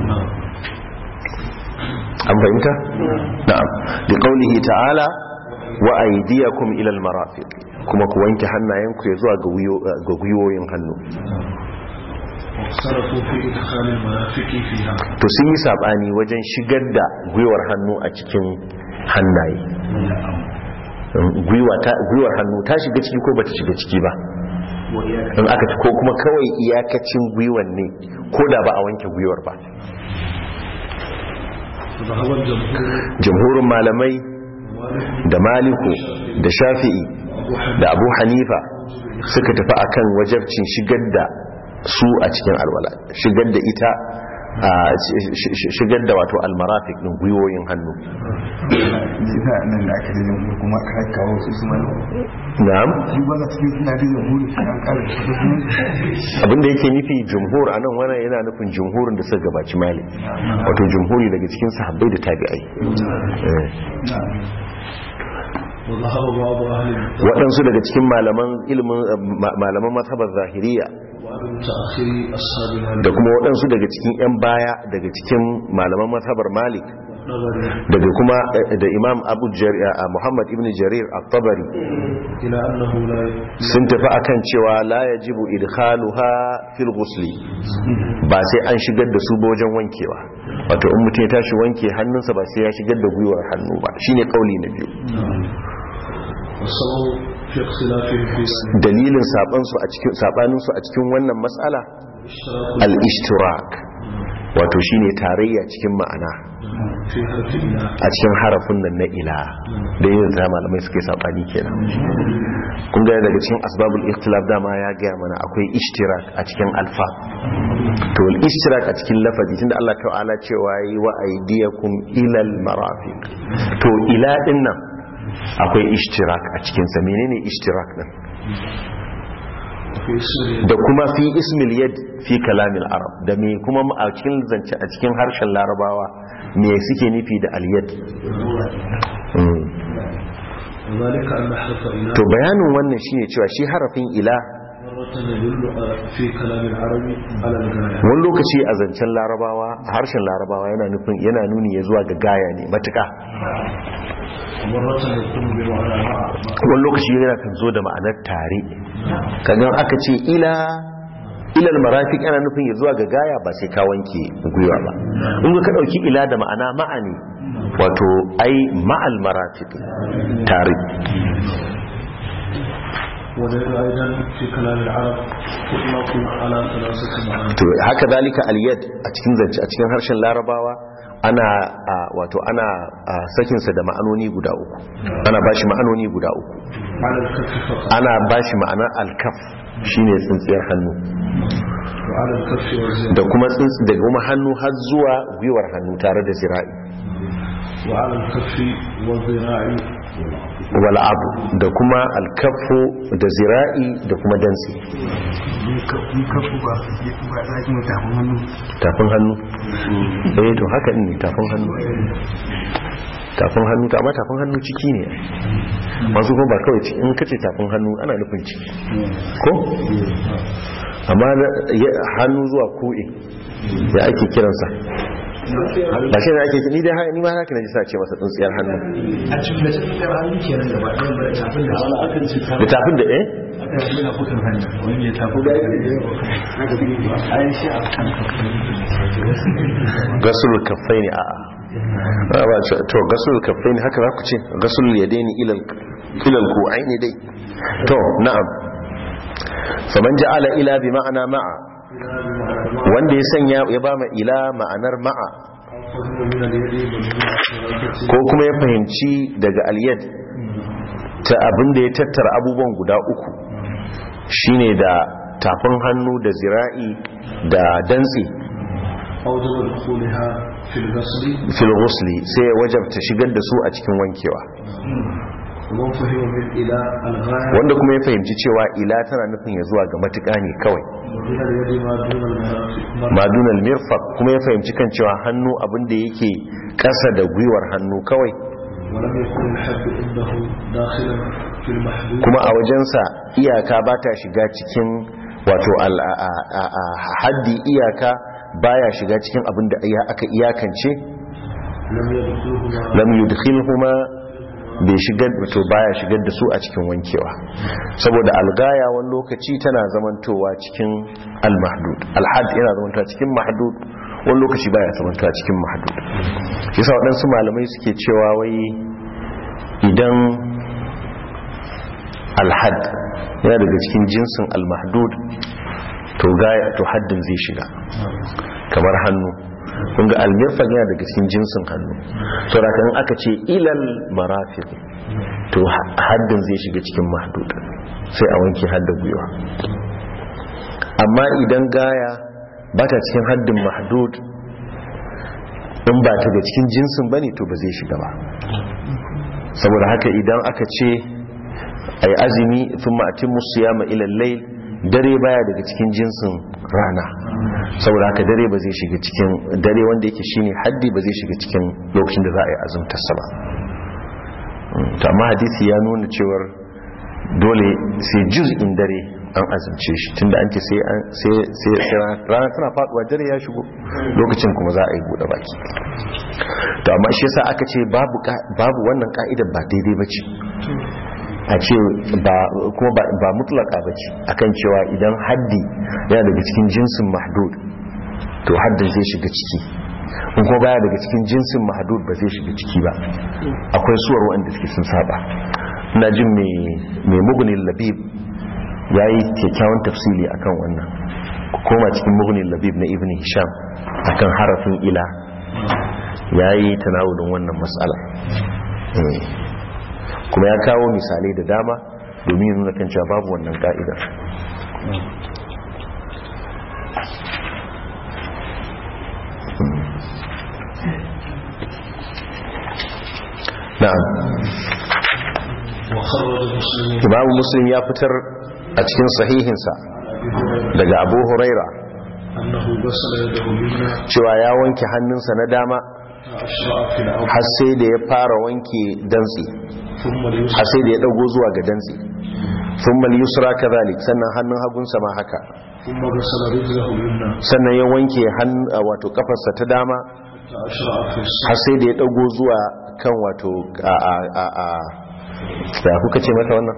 an fahimta na'am da qaulihi ta'ala wa aydiyakum ila al-marafiq kuma ku wanke hannayenku ya zuwa ga gwiwoyin hannu to sun yi sabani wajen shigar da gwiwar hannu a cikin hannaye gwiwar hannu ta shiga ciki ko bata shiga ciki ba in aka ko kuma kawai iyakacin gwiwar ne ko da ba a wanke gwiwar ba jamhurin malamai da maliku da shafi'i da abu hanifa suka tafi akan wajabcin shigar da su a cikin alwala shigar da ita shigar da wato almarafiq din gwiwoyin hannu na'am abinda yake nufi jumhur anan wannan yana nufin jumhurin da suka gabaci malik wato jumhuri daga cikin sahabbai da tabi'ai waɗansu daga cikin malaman mazhabar zahiriya da kuma waɗansu daga cikin 'yan baya daga cikin malaman mazhabar malik daga kuma da imam muhammad ibn jarir at-tabari sun tafi akan cewa la yajibu idkhaluha fil ghusli ba sai an shigar da su ba wajen wankewa wato in mutum ya tashi wanke hannunsa ba sai ya shigar da gwiwar hannu ba shine kauli na biyu dalilin sabaninsu a cikin wannan matsala al-ishtirak wato shine tarayya cikin ma'ana a cikin harafin nan na ila da yin zama malamai suke sabani kenan kun ga daga cikin asbabul ikhtilaf dama ya gaya mana akwai ishtirak a cikin alfa to al-ishtirak a cikin lafazi tunda Allah ta'ala cewa yi wa aydiyakum ila al-marafiq to ila din nan akwai ishtirak a cikin sa menene ishtirak din da kuma fi ismil yad fi kalamil arab da me kuma a cikin zance a cikin harshen larabawa me suke nufi da al-yad to bayanin wannan shine cewa shi harafin ila wani lokaci a zancen larabawa a harshen larabawa yana nuni ya zuwa ga gaya ne matuka wani lokaci yana kan zo da ma'anar tare kagan aka ce ilal marafiq ana nufin ya zuwa ga gaya ba sai ka wanke gwiwa ba in ka dauki ila da ma'ana ma'ani wato ai ma'al marafiq tare واليد أيضا في كلام العرب تطلق على ثلاثة معاني. haka dalika al-yad a cikin harshen larabawa ana wato ana sakin sa da ma'anoni guda uku, ana bashi ma'anoni guda uku. Ana bashi ma'anar al-kaf shine tsintsiyar hannu, da kuma daga kuma hannu har zuwa gwiwar hannu tare da zira'i, wal abu da kuma alkafu da zira'i da kuma dantsi. Tafin hannu to haka ne tafin hannu, tafin hannu amma tafin hannu ciki ne masu kuma ba kawai in kace tafin hannu ana nufin ciki ko, amma hannu zuwa ko'e ya ake kiransa ba shi ne ake ni dai ni ma haka naji sa ce masa tsintsiyar hannu a cikin da tsintsiyar hannu kenan gaba ɗaya ba tafin da wani akan ce da tafin da aka yi na kukan hannu wani ya tafi da ayin shi a kan gasulul kaffaini to gasulul kaffaini haka za ku ce gasulul yadaini ilal ku'aini dai to na'am faman ja'ala ila bi ma'ana ma'a, wanda ya sanya ya ba ma ila ma'anar ma'a, ko kuma ya fahimci daga al-yad ta abinda ya tattara abubuwan guda uku shine da tafin hannu da zira'i da dantsi, fil ghusli sai ya wajabta shigar da su a cikin wankewa. wanda kuma ya fahimci cewa ila tana nufin ya zuwa ga matuƙa ne kawai, madunal mirfaq, kuma ya fahimci kan cewa hannu abinda yake ƙasa da gwiwar hannu kawai, kuma a wajensa iyaka ba ta shiga cikin wato haddi, iyaka baya shiga cikin abinda aka iyakance, lam yudkhilhuma bai shigar to baya shigar da su a cikin wankewa, saboda algaya wani lokaci tana zamantowa cikin al-mahdud, al-hadd yana zamantowa cikin mahdud, wani lokaci baya zamantowa cikin mahdud. shi yasa waɗansu malamai suke cewa wai idan al-hadd yana daga cikin jinsin al-mahdud to gaya to haddin zai shiga, kamar hannu kun ga almirfaq yana daga cikin jinsin hannu, to da kan aka ce ilal marafiq to haddin zai shiga cikin mahdud, sai a wanke haddin gwiwa. amma idan gaya ba ta cikin haddin mahdud, in ba ta ga cikin jinsin bane to ba zai shiga ba. saboda haka idan aka ce ay azumi thumma atimmu siyama ila al-layl, dare baya daga cikin jinsin rana, saboda haka dare ba zai shiga cikin dare wanda yake shine haddi ba zai shiga cikin lokacin da za a yi azumtar sa ba. to amma hadisi ya nuna cewar dole sai juz'in dare an azumce shi, tunda an ce sai rana tana faduwa dare ya shigo, lokacin kuma za a yi bude baki. to amma shi yasa aka ce babu wannan ka'idar ba daidai bace a ce ba mutlaka ba ce akan cewa idan haddi yana daga cikin jinsin mahdud to haddin zai shiga ciki, in kuma baya daga cikin jinsin mahdud ba zai shiga ciki ba. akwai suwar wanda suke sun saba. ina jin mai mugunin labib ya yi kyakkyawan tafsili akan wannan, koma cikin mugunin labib na ibn hisham akan harafin ila ya yi tanawulin wannan matsala, kuma ya kawo misalai da dama domin nuna kan cewa babu wannan ka'idar. na'am, Imam Muslim ya fitar a cikin sahihinsa daga Abu Huraira cewa ya wanke hannunsa na dama har sai da ya fara wanke dantsi, har sai da ya dago zuwa ga dantsi, thumma al-yusra kadhalik, sannan hannun hagunsa ma haka, sannan ya wanke wato kafarsa ta dama har sai da ya dago zuwa kan wato da kuka ce mata wannan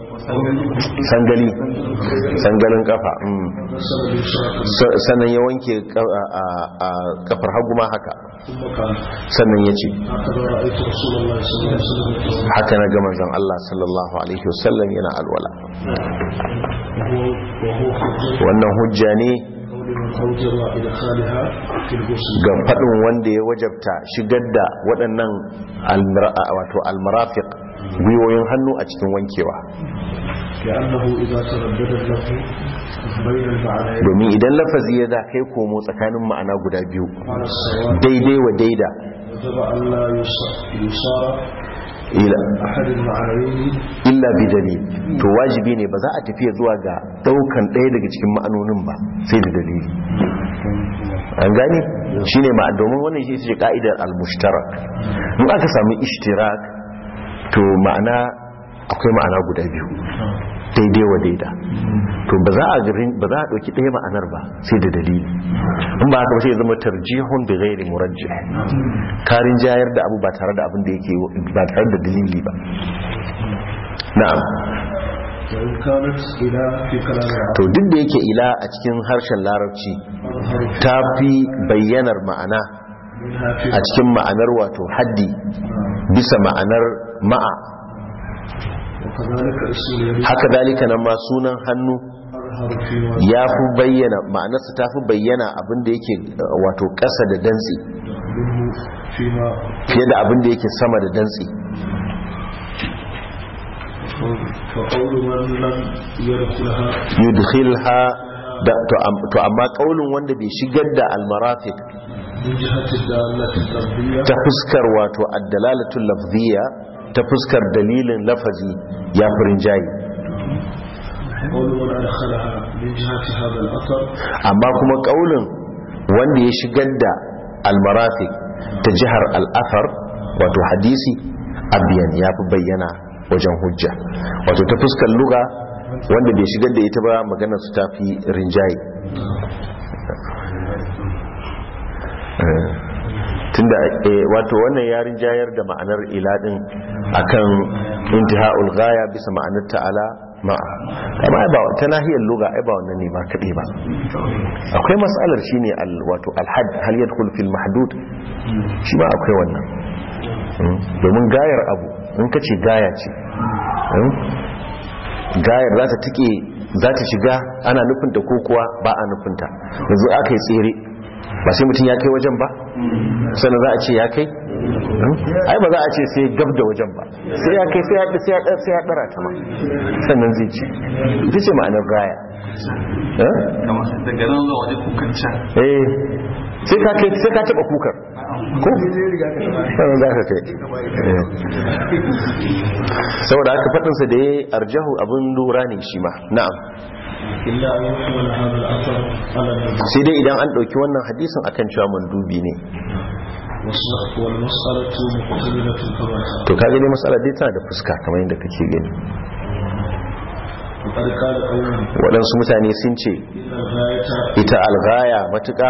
sangalin kafa sannan ya wanke a kafar hagu ma haka sannan ya ce haka na ga manzon Allah sallallahu alaihi wasallam yana alwala. Wannan hujja ne ga faɗin wanda ya wajabta shigar da waɗannan wato almarafiq gwiwoyin hannu a cikin wankewa, domin idan lafazi ya da kai komo tsakanin ma'ana guda biyu daidai wa daida illa bi dalil, to wajibi ne ba za a tafiya zuwa ga daukan ɗaya daga cikin ma'anonin ba sai da dalili. An gane shine ma domin wannan shi ce ka'idar al-mushtarak. In aka samu ishtirak to ma'ana akwai ma'ana guda biyu daidai wa daida, to ba za a dauki ɗaya ma'anar ba sai da dalili. In ba haka ba sai ya zama tarjihun bi ghairi murajjih, karin jayar da abu ba tare da abin da yake ba tare da dalili ba. Na'am. To duk da yake ila a cikin harshen larabci ta fi bayyanar ma'ana a cikin ma'anar wato haddi bisa ma'anar ma'a, haka dalika nan ma sunan hannu ya fi bayyana ma'anarsa, ta fi bayyana abinda yake wato ƙasa da dantsi fiye da abinda yake sama da dantsi. yudkhilha to amma kaulin wanda bai shigar da almarafiq ta fuskar wato addalalatul lafziya, ta fuskar dalilin lafazi ya furin jayi. amma kuma kaulin wanda ya shigar da almarafiq ta jihar al'athar wato hadisi abiyan ya fi bayyana wajen hujja, wato ta fuskar lugha wanda bai shigar da ita ba maganar su tafi rinjaye. tunda wato wannan ya rinjayar da ma'anar iladin akan intiha'ul ghaya bisa ma'anar ta'ala ma'a, amma ba ta nahiyar lugha ai ba wannan ne ba kadai ba. akwai mas'alar shine wato al-hadd hal yadkhul fil mahdud, shi ma akwai wannan, domin gayar abu in kace gaya ce gayar za ta tike za ta shiga ana nufinta ko kuwa ba a nufinta. yanzu aka yi tsere ba sai mutum ya kai wajen ba sannan za a ce ya kai, ai ba za a ce sai gab da wajen ba, sai ya kai sai ya dara ta ma sannan zai ce ita ce ma'anar gaya. daga nan zuwa wajen kukan can sai ka taba kukar ko sannan za ka kai. saboda haka faɗinsa da ya arjahu abin lura ne shi ma. Na'am. sai dai idan an ɗauki wannan hadisin akan cewa mandubi ne, to ka gani matsala dai tana da fuska kamar yadda kake gani. waɗansu mutane sun ce ita alghaya matuƙa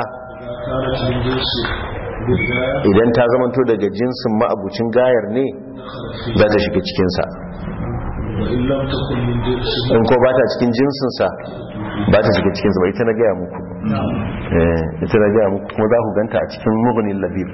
idan ta zamanto daga jinsin ma'abucin gayar ne za ta shiga cikinsa, in ko ba ta cikin jinsinsa ba ta shiga cikinsa ba. ita na gaya muku kuma za ku ganta a cikin mughnin labib.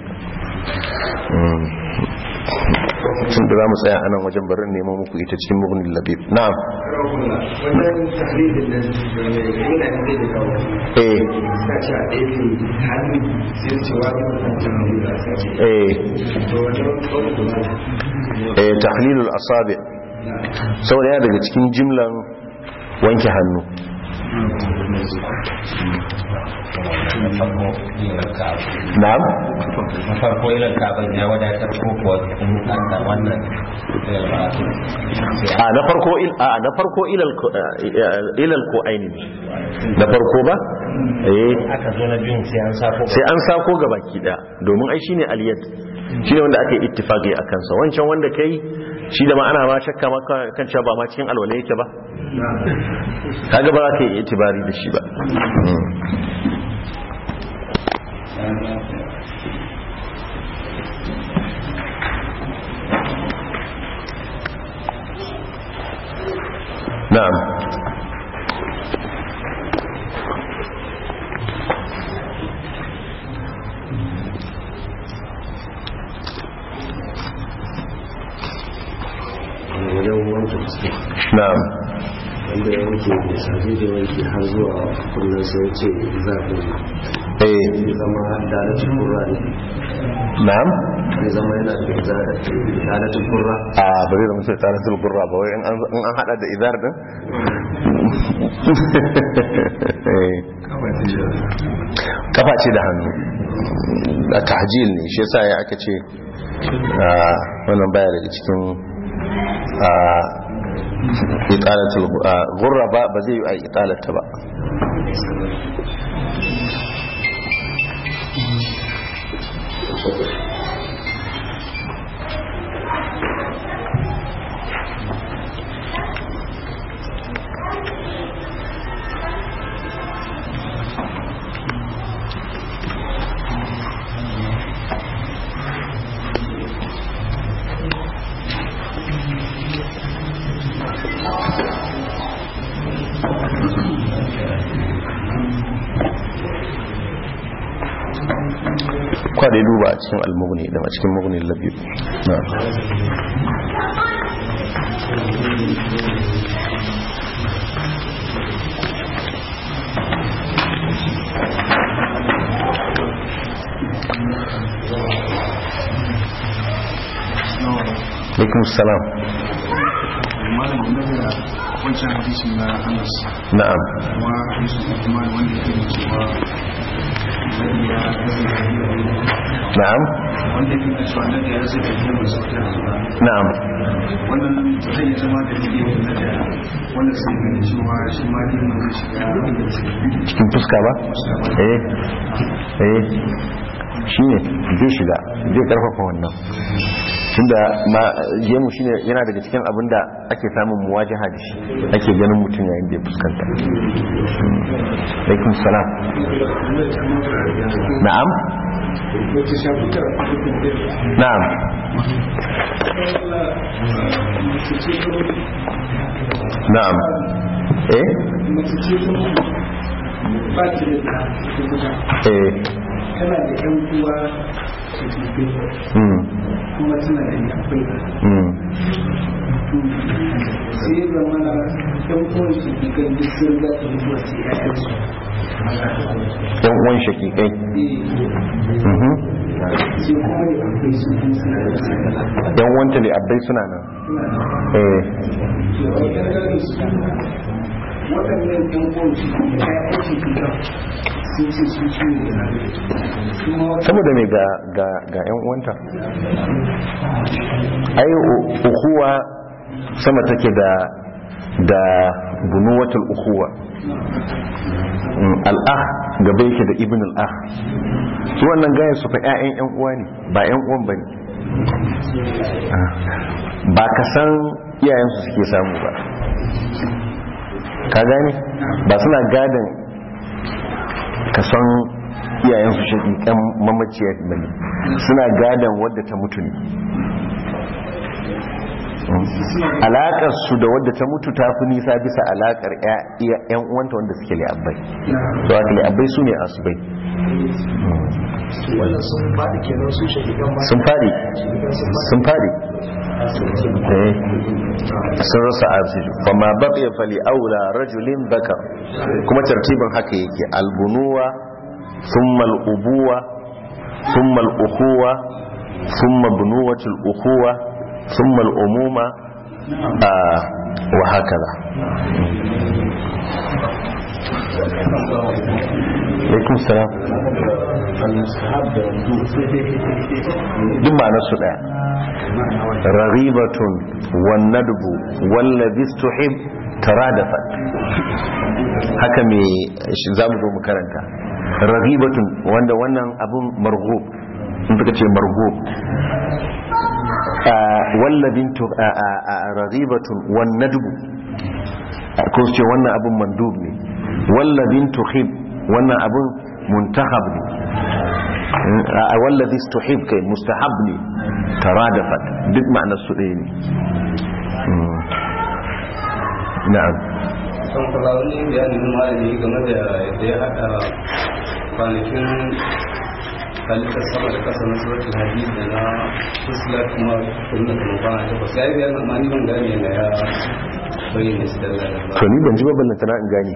tun da za mu tsaya anan wajen barin neman muku ita cikin mughnin labib. Na'am. wannan tahlilin nan yana da da kawo suka ce a ɗaya hannu sai ce wani mutum da sa ce tahlilul asabi saboda yana daga cikin jimlan wanke hannu. na'am na farko ilan kafin ya wadatar ko kuwa da wannan na farko ilal ko aini na farko ba aka zo na biyun sai an sako ga baki da, domin ai shine aliyat shine wanda aka yi ittifaqi a kansa. wancan wanda kai shi da ma ana ma shakka maka kan cewa ba ma cikin alwala yake ba, kaga ba za ka yi itibari da shi ba. na'am na'am wanda ya wanke da sabi da wanke har zuwa kullum sai ce zaɓin ya zama dalatun kurra ne na'am ya zama yana da dalatun kurra a ba zai zama sai dalatun kurra ba wai in an hada da idar din kafa ce da hannu a tahjil ne shi yasa ya aka ce wannan baya daga cikin italatul gurra ba zai yi a italata ba kwade duba a cikin almugni da a cikin mugni labib alaikum salam wancan hadisi na Anas na'am kuma hadisi kuma wanda yake cewa na'am wanda yake cewa da ya rasa da kuma sauki na'am wannan zai yi zama da yake da wanda sai ga cewa shi ma din mun shiga cikin fuska ba shine zai shiga zai karfafa wannan tunda gemu shine yana daga cikin abin da ake samun muwajaha da shi ake ganin mutum yayin da ya fuskanta. Alaikum salam. Na'am. Na'am. Na'am. Kana da yan uwa kuma suna da yafai sai zama na yan uwan shakikai duk sun za su mutuwa sai ya'yansu yan uwan shakikai sai kuma da akwai su kuma suna da yan wanta ne abai suna nan waɗannan yan uwan shakikai ya'yan shakikai sun ce sun ci ne saboda mai ga yan uwanta ai ukuwa sama take da bunuwatul ukuwa al'ah gaba yake da ibn al'ah su wannan gaya su fa 'ya'yan 'yan uwa ne ba 'yan uwan ba ne ba ka san iyayensu suke samu ba ka gane ba suna gadon ka san iyayensu shaƙiƙan mamaciyar bane suna gadon wadda ta mutu ne alaƙar su da wadda ta mutu ta fi nisa bisa alaƙar 'yan uwanta wanda suke li'abbai da wata li'abbai su ne asubai sun faɗi sun rasa arziki fama baƙi fali aula rajulin bakar kuma tartibin haka yake albunuwa thumma al'ubuwa thumma al'ukuwa thumma bunuwatul ukuwa thumma al'umuma wa hakaza alaikum salam duk ma'anar su daya raghibatun wan nadbu wallazi tuhib taradafat haka me zamu zo mu karanta raghibatun wanda wannan abun marghub in suka ce marghub wallazi raghibatun wan nadbu ko ce wannan abun mandub ne wallazi tuhib wannan abun muntahab ne wallazi tuhib kai mustahab ne taradafat duk ma'anar su ɗaya ne na'am kan kula wani bayanin malami game da yadda ya haɗa kwanakin halittar sama da kasa na suratul hadid da na fusilat kuma kuma da kwana takwas ya yi bayanin amma ni ban gane na ya bayyana shi da lalata to ni ban ji babban lantana in gane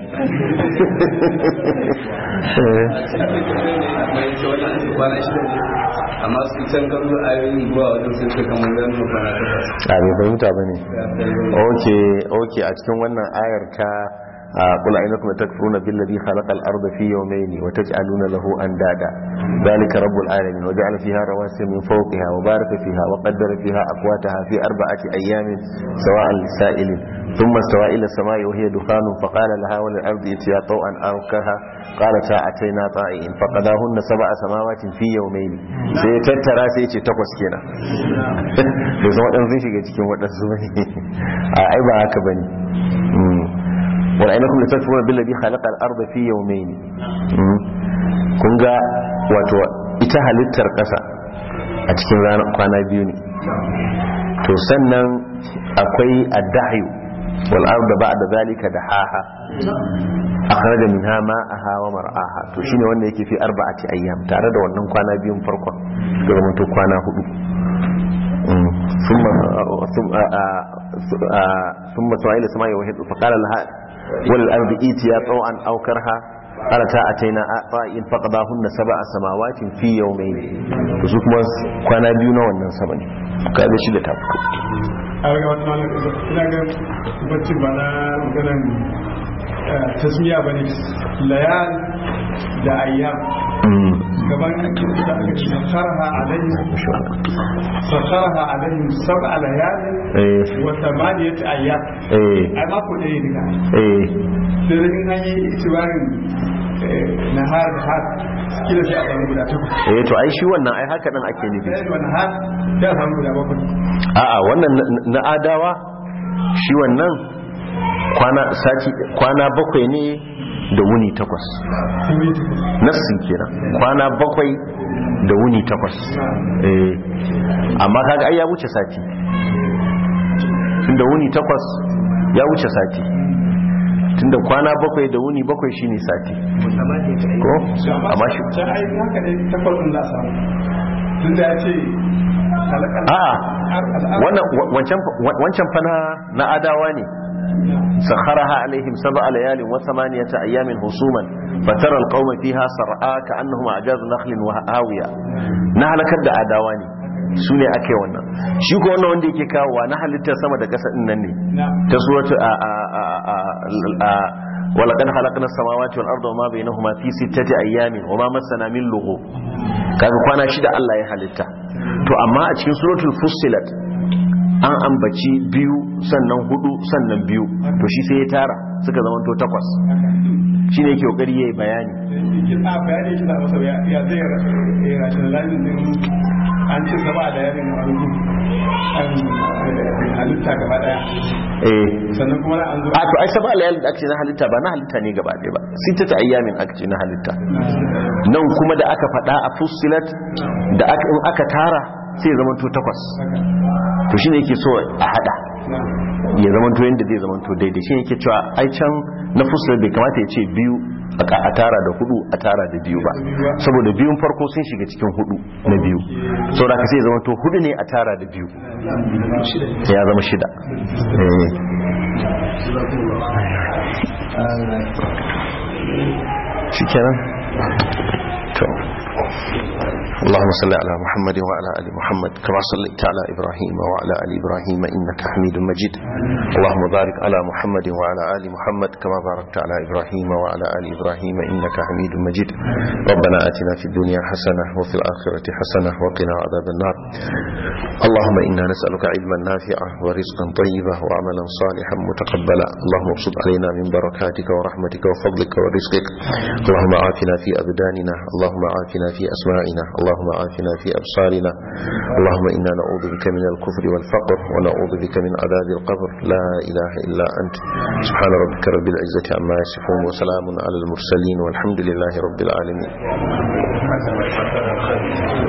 amma su can kallo ayoyin zuwa wajen sun ce kamar ganin kwana takwas a bai fahimta ba ne ok a cikin wannan ayar ta قل أئنكم تكفرون بالذي خلق الأرض في يومين وتجعلون له أندادا ذلك رب العالمين وجعل فيها رواسي من فوقها وبارك فيها وقدر فيها أقواتها في 4 أيام سواء للسائل ثم استوى إلى السماء وهي دخان فقال لها وللأرض ائتيا طوعا أو كرها قالتا أتينا طائعين فقضاهن 7 سماوات في يومين سيتترى سيتي تقوس كينا بس ما تنزل شيء cikin wadansu bane ai ba haka bane wala'inakum latakfuruna billadhi khalaqa al-ardha fi yawmayn kun ga wato ita halittar kasa a cikin ranar kwana biyu ne to sannan akwai ad-dahyu wal arda ba'da zalika dahaha akhraja minha ma'aha wa mar'aha to shine wanda yake fi 4 ayyam tare da wannan kwana biyun farkon da zaman to kwana 4 ثم سئل السماء وهي فقال لها وللأرض ائتيا طوعا أو كرها قالتا أتينا طائعين فقضاهن 7 سماوات في يومين su kuma kwana biyu na wannan sama ne kada shi da ta fito a ga wata malam ina ga bacci ba na maganan tasmiya bane layal da ayyam gaban da aka ce sakharaha alaihim 7 layal wa 8 ayyam ai ma ko dai diga sai da in an yi itibarin nahar da har kila sai a samu guda 8 to ai shi wannan ai haka dan ake nufi wannan har da samu guda 7 a'a wannan na adawa shi wannan kwana 7 ne da wuni 8 nassin kenan kwana 7 da wuni 8 amma kaga ai ya wuce sati tunda wuni 8 ya wuce sati tunda kwana 7 da wuni 7 shine sati ko amma shi ta ai haka ne takwasin da samu tunda ya ce wancan fana na adawa ne سخرها عليهم 7 ليال و8 أيام حسوما فترى القوم فيها صرعى كأنهم أعجاز نخل وهاوية نهلكت da adawa ne su ne ake wannan shi ko wannan wanda yake kawowa na halittar sama da ƙasa nan ne ta suratu ولقد خلقنا السماوات والأرض وما بينهما في 6 أيام وما مسنا من لغوب kaga kwana 6 Allah ya halitta to amma a cikin suratul fussilat an ambaci 2 sannan 4 sannan 2 to shi sai ya tara suka zama to 8 shine yake kokari yayi bayani bayani shi da masa ya zai rationalizing din an ce saba da yarin an halitta gaba daya sannan kuma an zo to ai saba layal da ake na halitta ba na halitta ne gaba daya ba sitata ayyamin ake na halitta nan kuma da aka fada a fussilat da aka in aka tara sai ya zama to 8 to shine yake so a hada ya zama to yanda zai zama to daidai shine yake cewa ai can na fussilat bai kamata ya ce 2 a tara da 4 a tara da 2 ba saboda biyun farko sun shiga cikin 4 na biyu saboda ka sai ya zama to 4 ne a tara da 2 ya zama 6 shikenan to اللهم صل على محمد وعلى آل محمد كما صليت على إبراهيم وعلى آل إبراهيم إنك حميد مجيد اللهم بارك على محمد وعلى آل محمد كما باركت على إبراهيم وعلى آل إبراهيم إنك حميد مجيد ربنا آتنا في الدنيا حسنة وفي الآخرة حسنة وقنا عذاب النار اللهم إنا نسألك علما نافعا ورزقا طيبا وعملا صالحا متقبلا اللهم ابسط علينا من بركاتك ورحمتك وفضلك ورزقك اللهم عافنا في أبداننا اللهم عافنا في أسماعنا اللهم عافنا في أبصارنا اللهم إنا نعوذ بك من الكفر والفقر ونعوذ بك من عذاب القبر لا إله إلا أنت سبحان ربك رب العزة عما يصفون وسلام على المرسلين والحمد لله رب العالمين